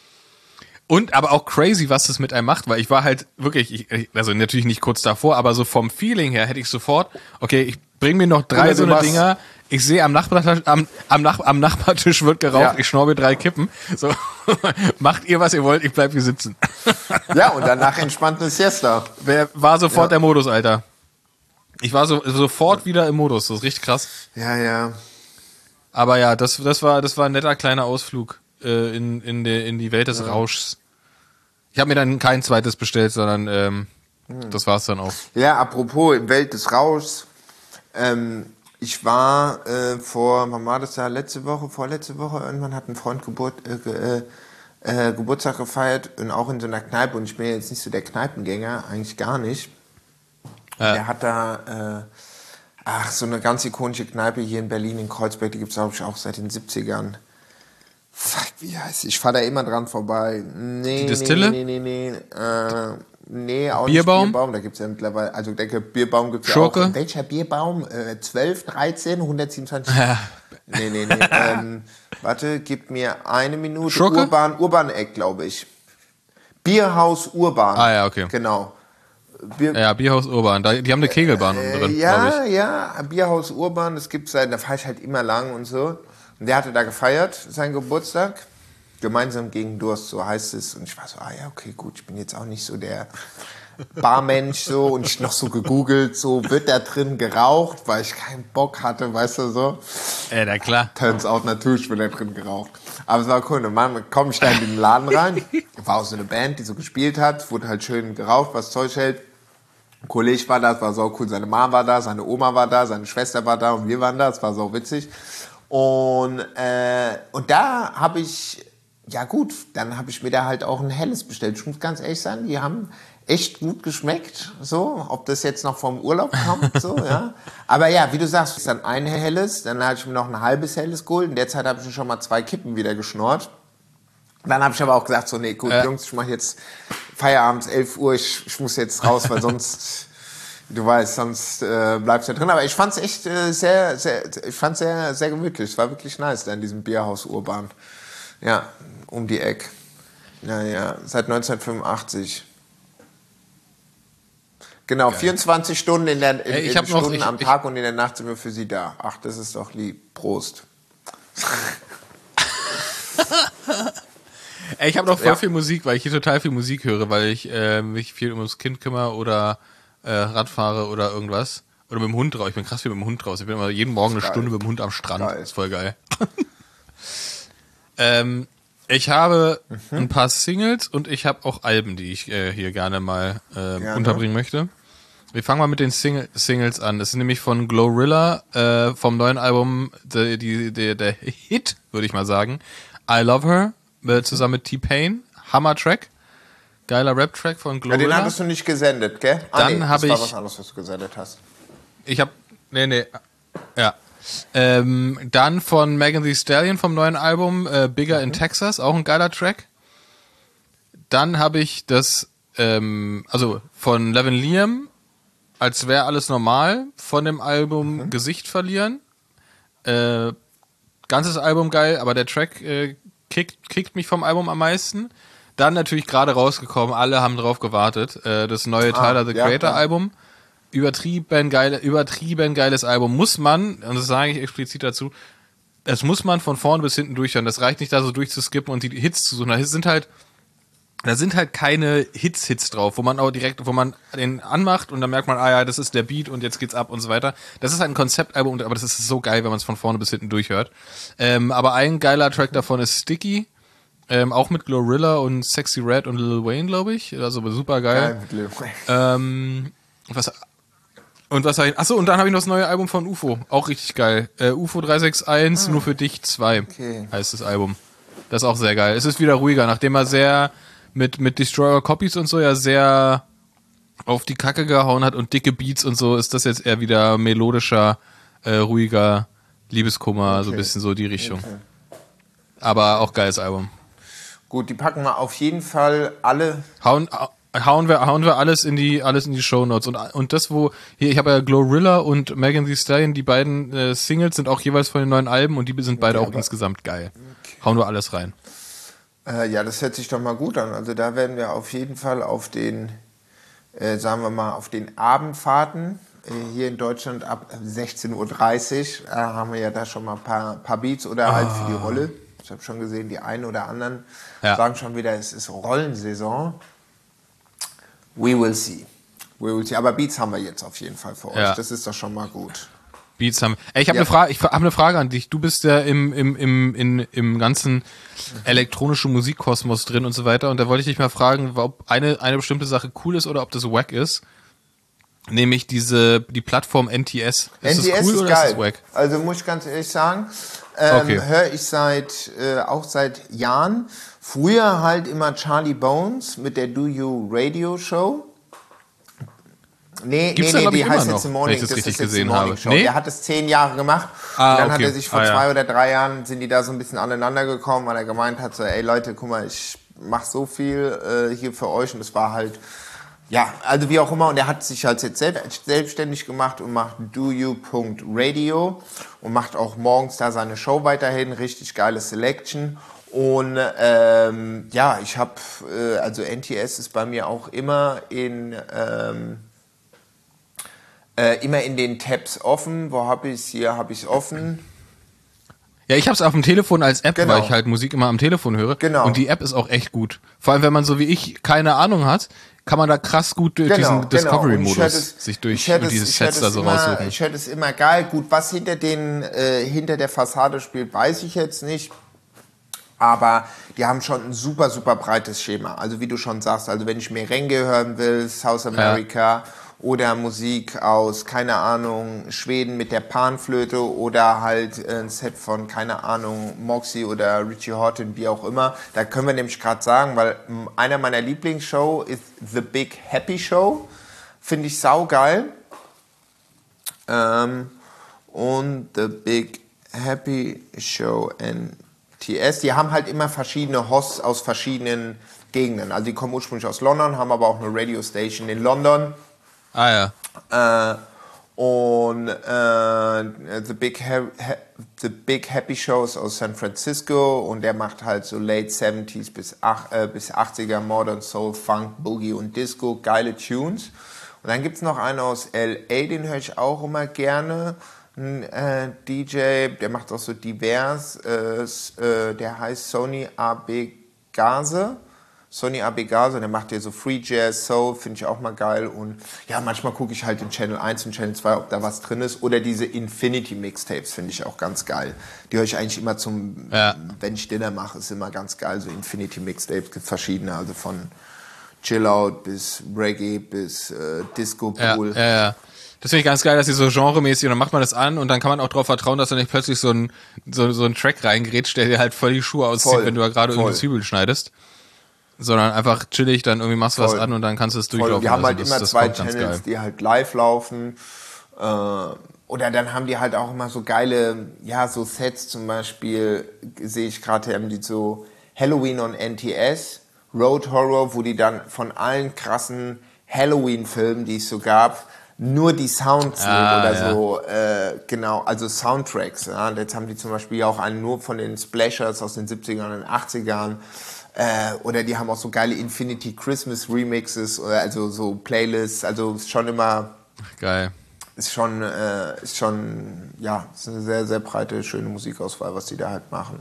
Und aber auch crazy, was das mit einem macht, weil ich war halt wirklich, ich, also natürlich nicht kurz davor, aber so vom Feeling her hätte ich sofort, okay, ich bring mir noch drei Oder so du eine warst- Dinger, ich sehe am Nachbartisch, am, am, Nach, am Nachbartisch wird geraucht, Ja. ich schnorbe drei Kippen, so, macht ihr was ihr wollt, ich bleib hier sitzen. Ja, und danach entspannte Siesta. Wer war sofort Ja. der Modus, Alter. Ich war so, sofort wieder im Modus, das ist richtig krass. Ja, ja. Aber ja, das, das war, das war ein netter kleiner Ausflug äh, in, in, die, in die Welt des Rauschs. Ich habe mir dann kein zweites bestellt, sondern ähm, das war's dann auch. Ja, apropos in Welt des Rauschs. Ähm, Ich war äh, vor, wann war das da, letzte Woche, vorletzte Woche, irgendwann hat ein Freund Geburt, äh, äh, Geburtstag gefeiert und auch in so einer Kneipe und ich bin jetzt nicht so der Kneipengänger, eigentlich gar nicht. Ja. Der hat da, äh, ach, so eine ganz ikonische Kneipe hier in Berlin, in Kreuzberg, die gibt es, glaube ich, auch seit den siebzigern. Fuck, wie heißt die? Ich fahre da immer dran vorbei. Nee, Die Distille? Nee, nee, nee, nee. Äh, nee, auch Bierbaum? nicht Bierbaum. Da gibt es ja mittlerweile, also ich denke, Bierbaum gibt es ja Schurke? auch. Welcher Bierbaum? Äh, zwölf, dreizehn, hundertsiebenundzwanzig? Ja. Nee, nee, nee. ähm, warte, gib mir eine Minute. Schurke? Urban, Urban-Eck, glaube ich. Bierhaus Urban. Ah ja, okay. Genau. Bier, Ja, Bierhaus Urban. Da, die haben eine Kegelbahn äh, drin, glaube ja, ich. ja, Bierhaus Urban, das gibt's seit, da fahre ich halt immer lang und so. Und der hatte da gefeiert, seinen Geburtstag. Gemeinsam gegen Durst, so heißt es. Und ich war so, ah ja, okay, gut, ich bin jetzt auch nicht so der Barmensch so. Und ich noch so gegoogelt, so, wird da drin geraucht, weil ich keinen Bock hatte, weißt du, so. Ja, na klar. Turns out, natürlich wird da drin geraucht. Aber es war cool. Und dann komme ich da in den Laden rein. War auch so eine Band, die so gespielt hat. Wurde halt schön geraucht, was Zeug hält. Ein Kollege war da, es war so cool. Seine Mama war da, seine Oma war da, seine Schwester war da und wir waren da. Es war so witzig. Und, äh, und da habe ich, ja gut, dann habe ich mir da halt auch ein helles bestellt. Ich muss ganz ehrlich sagen, die haben echt gut geschmeckt, so, ob das jetzt noch vom Urlaub kommt, so, ja. Aber ja, wie du sagst, ist dann ein helles, dann habe ich mir noch ein halbes helles geholt. In der Zeit habe ich schon mal zwei Kippen wieder geschnort. Dann habe ich aber auch gesagt, so, nee, gut, äh. Jungs, ich mache jetzt Feierabends, elf Uhr, ich, ich muss jetzt raus, weil sonst, du weißt, sonst äh, bleibst du da drin. Aber ich fand es echt äh, sehr, sehr, ich fand sehr, sehr gemütlich. Es war wirklich nice da in diesem Bierhaus Urban. Ja, um die Ecke. Ja, ja, seit neunzehnhundertfünfundachtzig. Genau, Geil. vierundzwanzig Stunden, in der, in, Ey, ich in hab noch, Stunden ich, am ich, Tag und in der Nacht sind wir für Sie da. Ach, das ist doch lieb. Prost. Ey, ich habe noch voll Ja. viel Musik, weil ich hier total viel Musik höre, weil ich äh, mich viel ums Kind kümmere oder äh, Rad fahre oder irgendwas. Oder mit dem Hund raus. Ich bin krass viel mit dem Hund raus. Ich bin immer jeden Morgen eine Geil. Stunde mit dem Hund am Strand. Geil. Das ist voll geil. ähm, ich habe Mhm. ein paar Singles und ich habe auch Alben, die ich äh, hier gerne mal äh, Gerne. unterbringen möchte. Wir fangen mal mit den Single Singles an. Das ist nämlich von Glorilla äh, vom neuen Album, die, die, die, der Hit, würde ich mal sagen. I Love Her, äh, zusammen mit T-Pain. Hammer-Track. Geiler Rap-Track von Ja, Glorilla. den hattest du nicht gesendet, gell? Ah, Dann nee, hab das war ich- was anderes, was du gesendet hast. Ich hab, nee, nee, ja. Ähm, dann von Megan Thee Stallion vom neuen Album, äh, Bigger in Texas, auch ein geiler Track. Dann habe ich das, ähm, also von Levin Liam, als wäre alles normal, von dem Album Gesicht verlieren. Äh, ganzes Album geil, aber der Track äh, kickt, kickt mich vom Album am meisten. Dann natürlich gerade rausgekommen, alle haben drauf gewartet, äh, das neue Ah, Tyler, the ja, Creator klar. Album. Übertrieben geile, übertrieben geiles Album. Muss man, und das sage ich explizit dazu, das muss man von vorn bis hinten durchhören. Das reicht nicht, da so durchzuskippen und die Hits zu suchen. Da sind halt, da sind halt keine Hits-Hits drauf, wo man auch direkt, wo man den anmacht und dann merkt man, ah ja, das ist der Beat und jetzt geht's ab und so weiter. Das ist halt ein Konzeptalbum, aber das ist so geil, wenn man es von vorne bis hinten durchhört. Ähm, aber ein geiler Track davon ist Sticky. Ähm, auch mit Glorilla und Sexy Red und Lil Wayne, glaube ich. Also super geil. Geil, mit Lil Wayne. Ähm, was, und was habe ich, achso, und dann habe ich noch das neue Album von U F O. Auch richtig geil. Äh, U F O drei sechs eins, nur für dich zwei Okay. heißt das Album. Das ist auch sehr geil. Es ist wieder ruhiger, nachdem er sehr mit, mit Destroyer Copies und so ja sehr auf die Kacke gehauen hat und dicke Beats und so, ist das jetzt eher wieder melodischer, äh, ruhiger Liebeskummer, so ein Okay. bisschen so die Richtung. Okay. Aber auch geiles Album. Gut, die packen wir auf jeden Fall alle. Hauen, hauen wir, hauen wir alles in die, alles in die Shownotes. Und, und das, wo, hier, ich habe ja Glorilla und Megan Thee Stallion, die beiden äh, Singles sind auch jeweils von den neuen Alben und die sind beide Okay, auch aber- insgesamt geil. Hauen wir alles rein. Äh, ja, das hört sich doch mal gut an. Also da werden wir auf jeden Fall auf den, äh, sagen wir mal, auf den Abendfahrten äh, hier in Deutschland ab sechzehn Uhr dreißig äh, haben wir ja da schon mal ein paar, paar Beats oder halt für die Rolle. Ich habe schon gesehen, die einen oder anderen Ja. sagen schon wieder, es ist Rollensaison. We will see. We will see. Aber Beats haben wir jetzt auf jeden Fall für euch. Ja. Das ist doch schon mal gut. Beats haben. Ey, ich habe Ja. eine Frage, ich habe eine Frage an dich. Du bist ja im im im in, im ganzen elektronischen Musikkosmos drin und so weiter und da wollte ich dich mal fragen, ob eine eine bestimmte Sache cool ist oder ob das wack ist. Nämlich diese, die Plattform N T S. Ist N T S das cool ist oder geil. ist das wack? Also muss ich ganz ehrlich sagen, ähm, Okay. höre ich seit, äh, auch seit Jahren. Früher halt immer Charlie Bones mit der Do You Radio Show. Nee, Gibt's nee, da, glaub nee, die ich, immer heißt noch, jetzt The wenn Morning, ich das das richtig ist jetzt die gesehen Morning habe. Show. Nee? Der hat es zehn Jahre gemacht. Ah, und dann okay. hat er sich vor Ah, ja. zwei oder drei Jahren, sind die da so ein bisschen aneinander gekommen, weil er gemeint hat, so, ey Leute, guck mal, ich mach so viel äh, hier für euch. Und es war halt, ja, also wie auch immer. Und er hat sich halt jetzt selbst, selbstständig gemacht und macht do you Punkt radio und macht auch morgens da seine Show weiterhin. Richtig geile Selection. Und ähm, ja, ich habe, äh, also N T S ist bei mir auch immer in... Ähm, Äh, immer in den Tabs offen. Wo habe ich es? Hier habe ich es offen. Ja, ich hab's auf dem Telefon als App, Genau. weil ich halt Musik immer am Telefon höre. Genau. Und die App ist auch echt gut. Vor allem, wenn man so wie ich keine Ahnung hat, kann man da krass gut durch Genau, diesen genau. Und ich Discovery-Modus höre das- sich durch ich höre das- diese ich höre Sets da das so immer, raussuchen. Ich höre das immer geil. Gut, was hinter den äh, hinter der Fassade spielt, weiß ich jetzt nicht. Aber die haben schon ein super, super breites Schema. Also wie du schon sagst, also wenn ich Merengue hören will, South America oder Musik aus, keine Ahnung, Schweden mit der Panflöte oder halt ein Set von, keine Ahnung, Moxie oder Richie Hawtin, wie auch immer. Da können wir nämlich gerade sagen, weil m, einer meiner Lieblingsshow ist The Big Happy Show. Finde ich saugeil. Ähm, und The Big Happy Show N T S, die haben halt immer verschiedene Hosts aus verschiedenen Gegenden. Also die kommen ursprünglich aus London, haben aber auch eine Radio Station in London. Ah ja. Äh, und äh, The, Big ha ha The Big Happy Shows aus San Francisco und der macht halt so Late siebziger bis, äh, bis achtziger Modern Soul, Funk, Boogie und Disco, geile Tunes. Und dann gibt's noch einen aus L A, den höre ich auch immer gerne. Ein äh, D J, der macht auch so divers, äh, äh, der heißt Sonny Abegase. Sonny Abegase, der macht ja so Free Jazz, Soul, finde ich auch mal geil. Und ja, manchmal gucke ich halt in Channel eins und Channel zwei, ob da was drin ist. Oder diese Infinity Mixtapes finde ich auch ganz geil. Die höre ich eigentlich immer zum, Ja. wenn ich Dinner mache, ist immer ganz geil. So Infinity Mixtapes, gibt verschiedene, also von Chill Out bis Reggae bis äh, Disco Ja, Pool. ja, ja. Das finde ich ganz geil, dass sie so genremäßig, und dann macht man das an und dann kann man auch darauf vertrauen, dass da nicht plötzlich so ein, so, so ein Track reingerätscht, der dir halt voll die Schuhe auszieht, Voll, wenn du da gerade voll. irgendwie Zwiebeln schneidest. Sondern einfach chillig, dann irgendwie machst du was Voll. an und dann kannst du es Voll. durchlaufen Die haben halt lassen. immer das, das zwei kommt ganz Channels, geil. die halt live laufen. Äh, oder dann haben die halt auch immer so geile, ja, so Sets zum Beispiel, sehe ich gerade, haben die so Halloween on N T S, Road Horror, wo die dann von allen krassen Halloween-Filmen, die es so gab, nur die Sounds nehmen Ah, oder ja. so, äh, genau, also Soundtracks. Ja. Jetzt haben die zum Beispiel auch einen nur von den Splashers aus den siebzigern und achtzigern. Äh, oder die haben auch so geile Infinity Christmas Remixes, oder also so Playlists. Also ist schon immer, Geil. ist schon, äh, ist schon, ja, ist eine sehr, sehr breite, schöne Musikauswahl, was die da halt machen.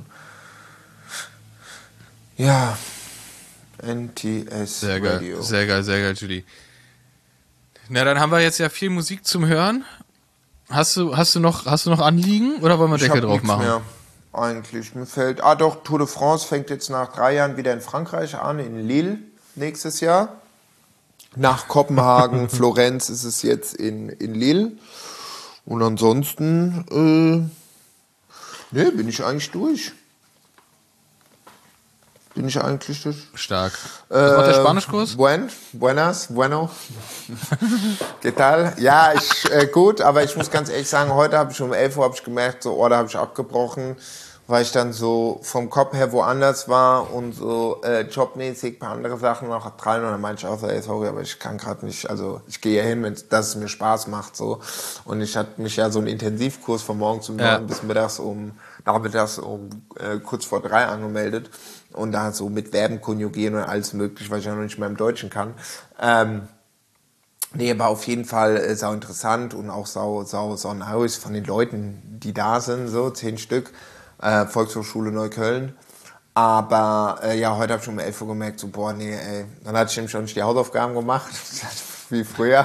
Ja, N T S Sehr geil, Radio. sehr geil, sehr geil, Julie. Na, dann haben wir jetzt ja viel Musik zum Hören. Hast du, hast du noch, hast du noch Anliegen oder wollen wir Ich Deckel hab drauf nichts machen? mehr, eigentlich. Mir fällt, ah doch, Tour de France fängt jetzt nach drei Jahren wieder in Frankreich an, in Lille nächstes Jahr. Nach Kopenhagen, Florenz ist es jetzt in, in Lille. Und ansonsten, äh, ne, bin ich eigentlich durch. Bin ich eigentlich durch. Stark. Was macht der Äh, Spanischkurs? Buen, buenas, bueno. ¿Qué tal? Ja, ich, äh, gut, aber ich muss ganz ehrlich sagen, heute habe ich um elf Uhr hab ich gemerkt, so, oh, da habe ich abgebrochen, weil ich dann so vom Kopf her woanders war und so äh, jobmäßig ein paar andere Sachen noch rein und dann meinte ich auch so, ey, sorry, aber ich kann gerade nicht, also ich gehe ja hin, wenn dass es mir Spaß macht, so. Und ich hatte mich ja so einen Intensivkurs von morgens um Ja. neun bis mittags um, nachmittags um äh, kurz vor drei angemeldet. Und da so mit Verben konjugieren und alles mögliche, weil ich ja noch nicht mehr im Deutschen kann. Ähm, nee, aber auf jeden Fall äh, sau interessant und auch sau, sau, sau nice von den Leuten, die da sind, so zehn Stück. Äh, Volkshochschule Neukölln. Aber äh, ja, heute habe ich um elf Uhr gemerkt, so boah, nee, ey. Dann hatte ich nämlich schon nicht die Hausaufgaben gemacht, wie früher.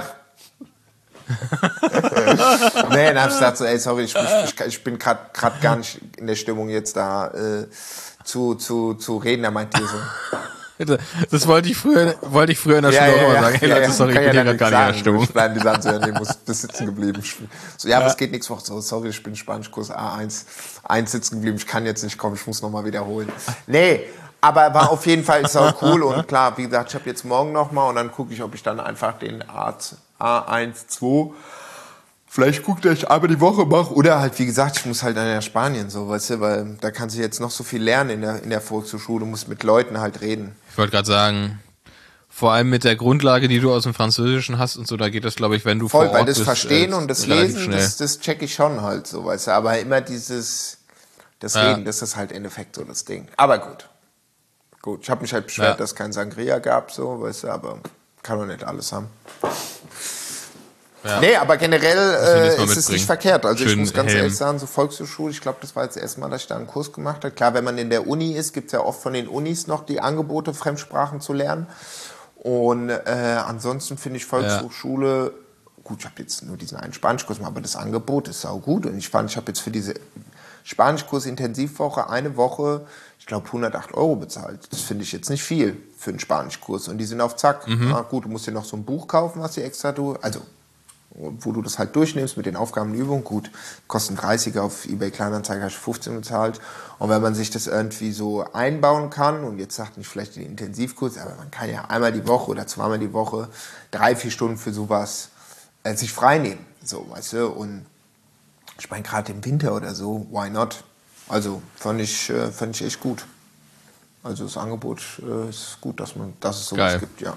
Nee, dann habe ich gesagt so, ey, sorry, ich, ich, ich bin gerade gar nicht in der Stimmung jetzt da äh, zu, zu, zu reden. Da meint ihr so, Das wollte ich früher, wollte ich früher in der Ja, Schule ja, auch immer ja, sagen. Hey ja, Leute, ja, sorry, ich kann bin ja hier dann gerade gar nicht nicht in der sagen. Stimmung. Nein, die sagen so, ja, nee, muss, bist sitzen geblieben. So, ja, aber es geht nichts Woche. So, sorry, ich bin Spanischkurs A eins, eins sitzen geblieben. Ich kann jetzt nicht kommen, ich muss nochmal wiederholen. Nee, aber war auf jeden Fall sau cool. Und klar, wie gesagt, ich habe jetzt morgen nochmal und dann gucke ich, ob ich dann einfach den A eins, zwei vielleicht guckt, dass ich einmal die Woche mache. Oder halt, wie gesagt, ich muss halt nach Spanien, so, weißt du, weil da kannst du jetzt noch so viel lernen in der, in der Volkshochschule. Du musst mit Leuten halt reden. Ich wollte gerade sagen, vor allem mit der Grundlage, die du aus dem Französischen hast und so, da geht das, glaube ich, wenn du Voll, vor Ort weil das bist, Verstehen äh, und das relativ Lesen, schnell. das, das check ich schon halt, so, weißt du. Aber immer dieses, das Ja. Reden, das ist halt im Endeffekt so das Ding. Aber gut. Gut, ich habe mich halt beschwert, Ja. dass es kein Sangria gab, so, weißt du, aber kann doch nicht alles haben. Ja. Nee, aber generell wir äh, nächstes Mal ist es mitbringen. nicht verkehrt. Also ich Schön muss ganz Helm. ehrlich sagen, so Volkshochschule, ich glaube, das war jetzt das erste Mal, dass ich da einen Kurs gemacht habe. Klar, wenn man in der Uni ist, gibt es ja oft von den Unis noch die Angebote, Fremdsprachen zu lernen. Und äh, ansonsten finde ich Volkshochschule, gut, ich habe jetzt nur diesen einen Spanischkurs gemacht, aber das Angebot ist sau gut. Und ich fand, ich habe jetzt für diese Spanischkurs-Intensivwoche eine Woche, ich glaube, hundertacht Euro bezahlt. Das finde ich jetzt nicht viel für einen Spanischkurs. Und die sind auf Zack. Mhm. Na, gut, du musst dir noch so ein Buch kaufen, was die extra du, also wo du das halt durchnimmst mit den Aufgaben und Übungen. Gut, kosten dreißiger auf eBay Kleinanzeigen, habe ich fünfzehn bezahlt. Und wenn man sich das irgendwie so einbauen kann und jetzt sagt nicht vielleicht den Intensivkurs, aber man kann ja einmal die Woche oder zweimal die Woche drei, vier Stunden für sowas äh, sich frei nehmen. So, weißt du, und ich meine, gerade im Winter oder so, why not? Also, fand ich, äh, fand ich echt gut. Also, das Angebot äh, ist gut, dass, man, dass es sowas Geil. gibt, ja.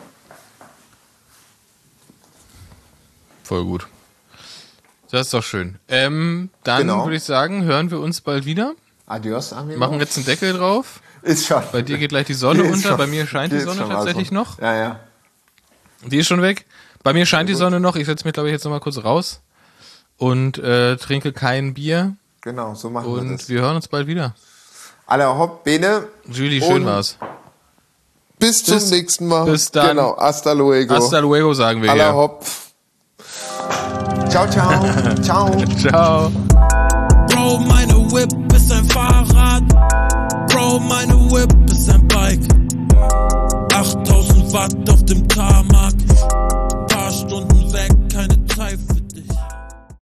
Voll gut. Das ist doch schön. Ähm, dann Genau. würde ich sagen, hören wir uns bald wieder. Adios, amigo. Machen jetzt einen Deckel drauf. Ist schon. Bei dir geht gleich die Sonne Die ist unter, schon- bei mir scheint die ist Sonne schon tatsächlich also. noch. Ja, ja. Die ist schon weg. Bei mir scheint die Sonne noch. Ich setze mich, glaube ich, jetzt noch mal kurz raus und äh, trinke kein Bier. Genau, so machen wir Und das. wir hören uns bald wieder. Alle hopp, Bene. Julie, schön Und war's. Bis zum Bis- nächsten Mal. bis dann. Genau, hasta luego. Hasta luego, sagen wir Alle hier. hopp. Ciao, ciao. Ciao. Ciao. Bro, meine Whip ist ein Fahrrad. Bro, meine Whip ist ein Bike. achttausend Watt auf dem Tag.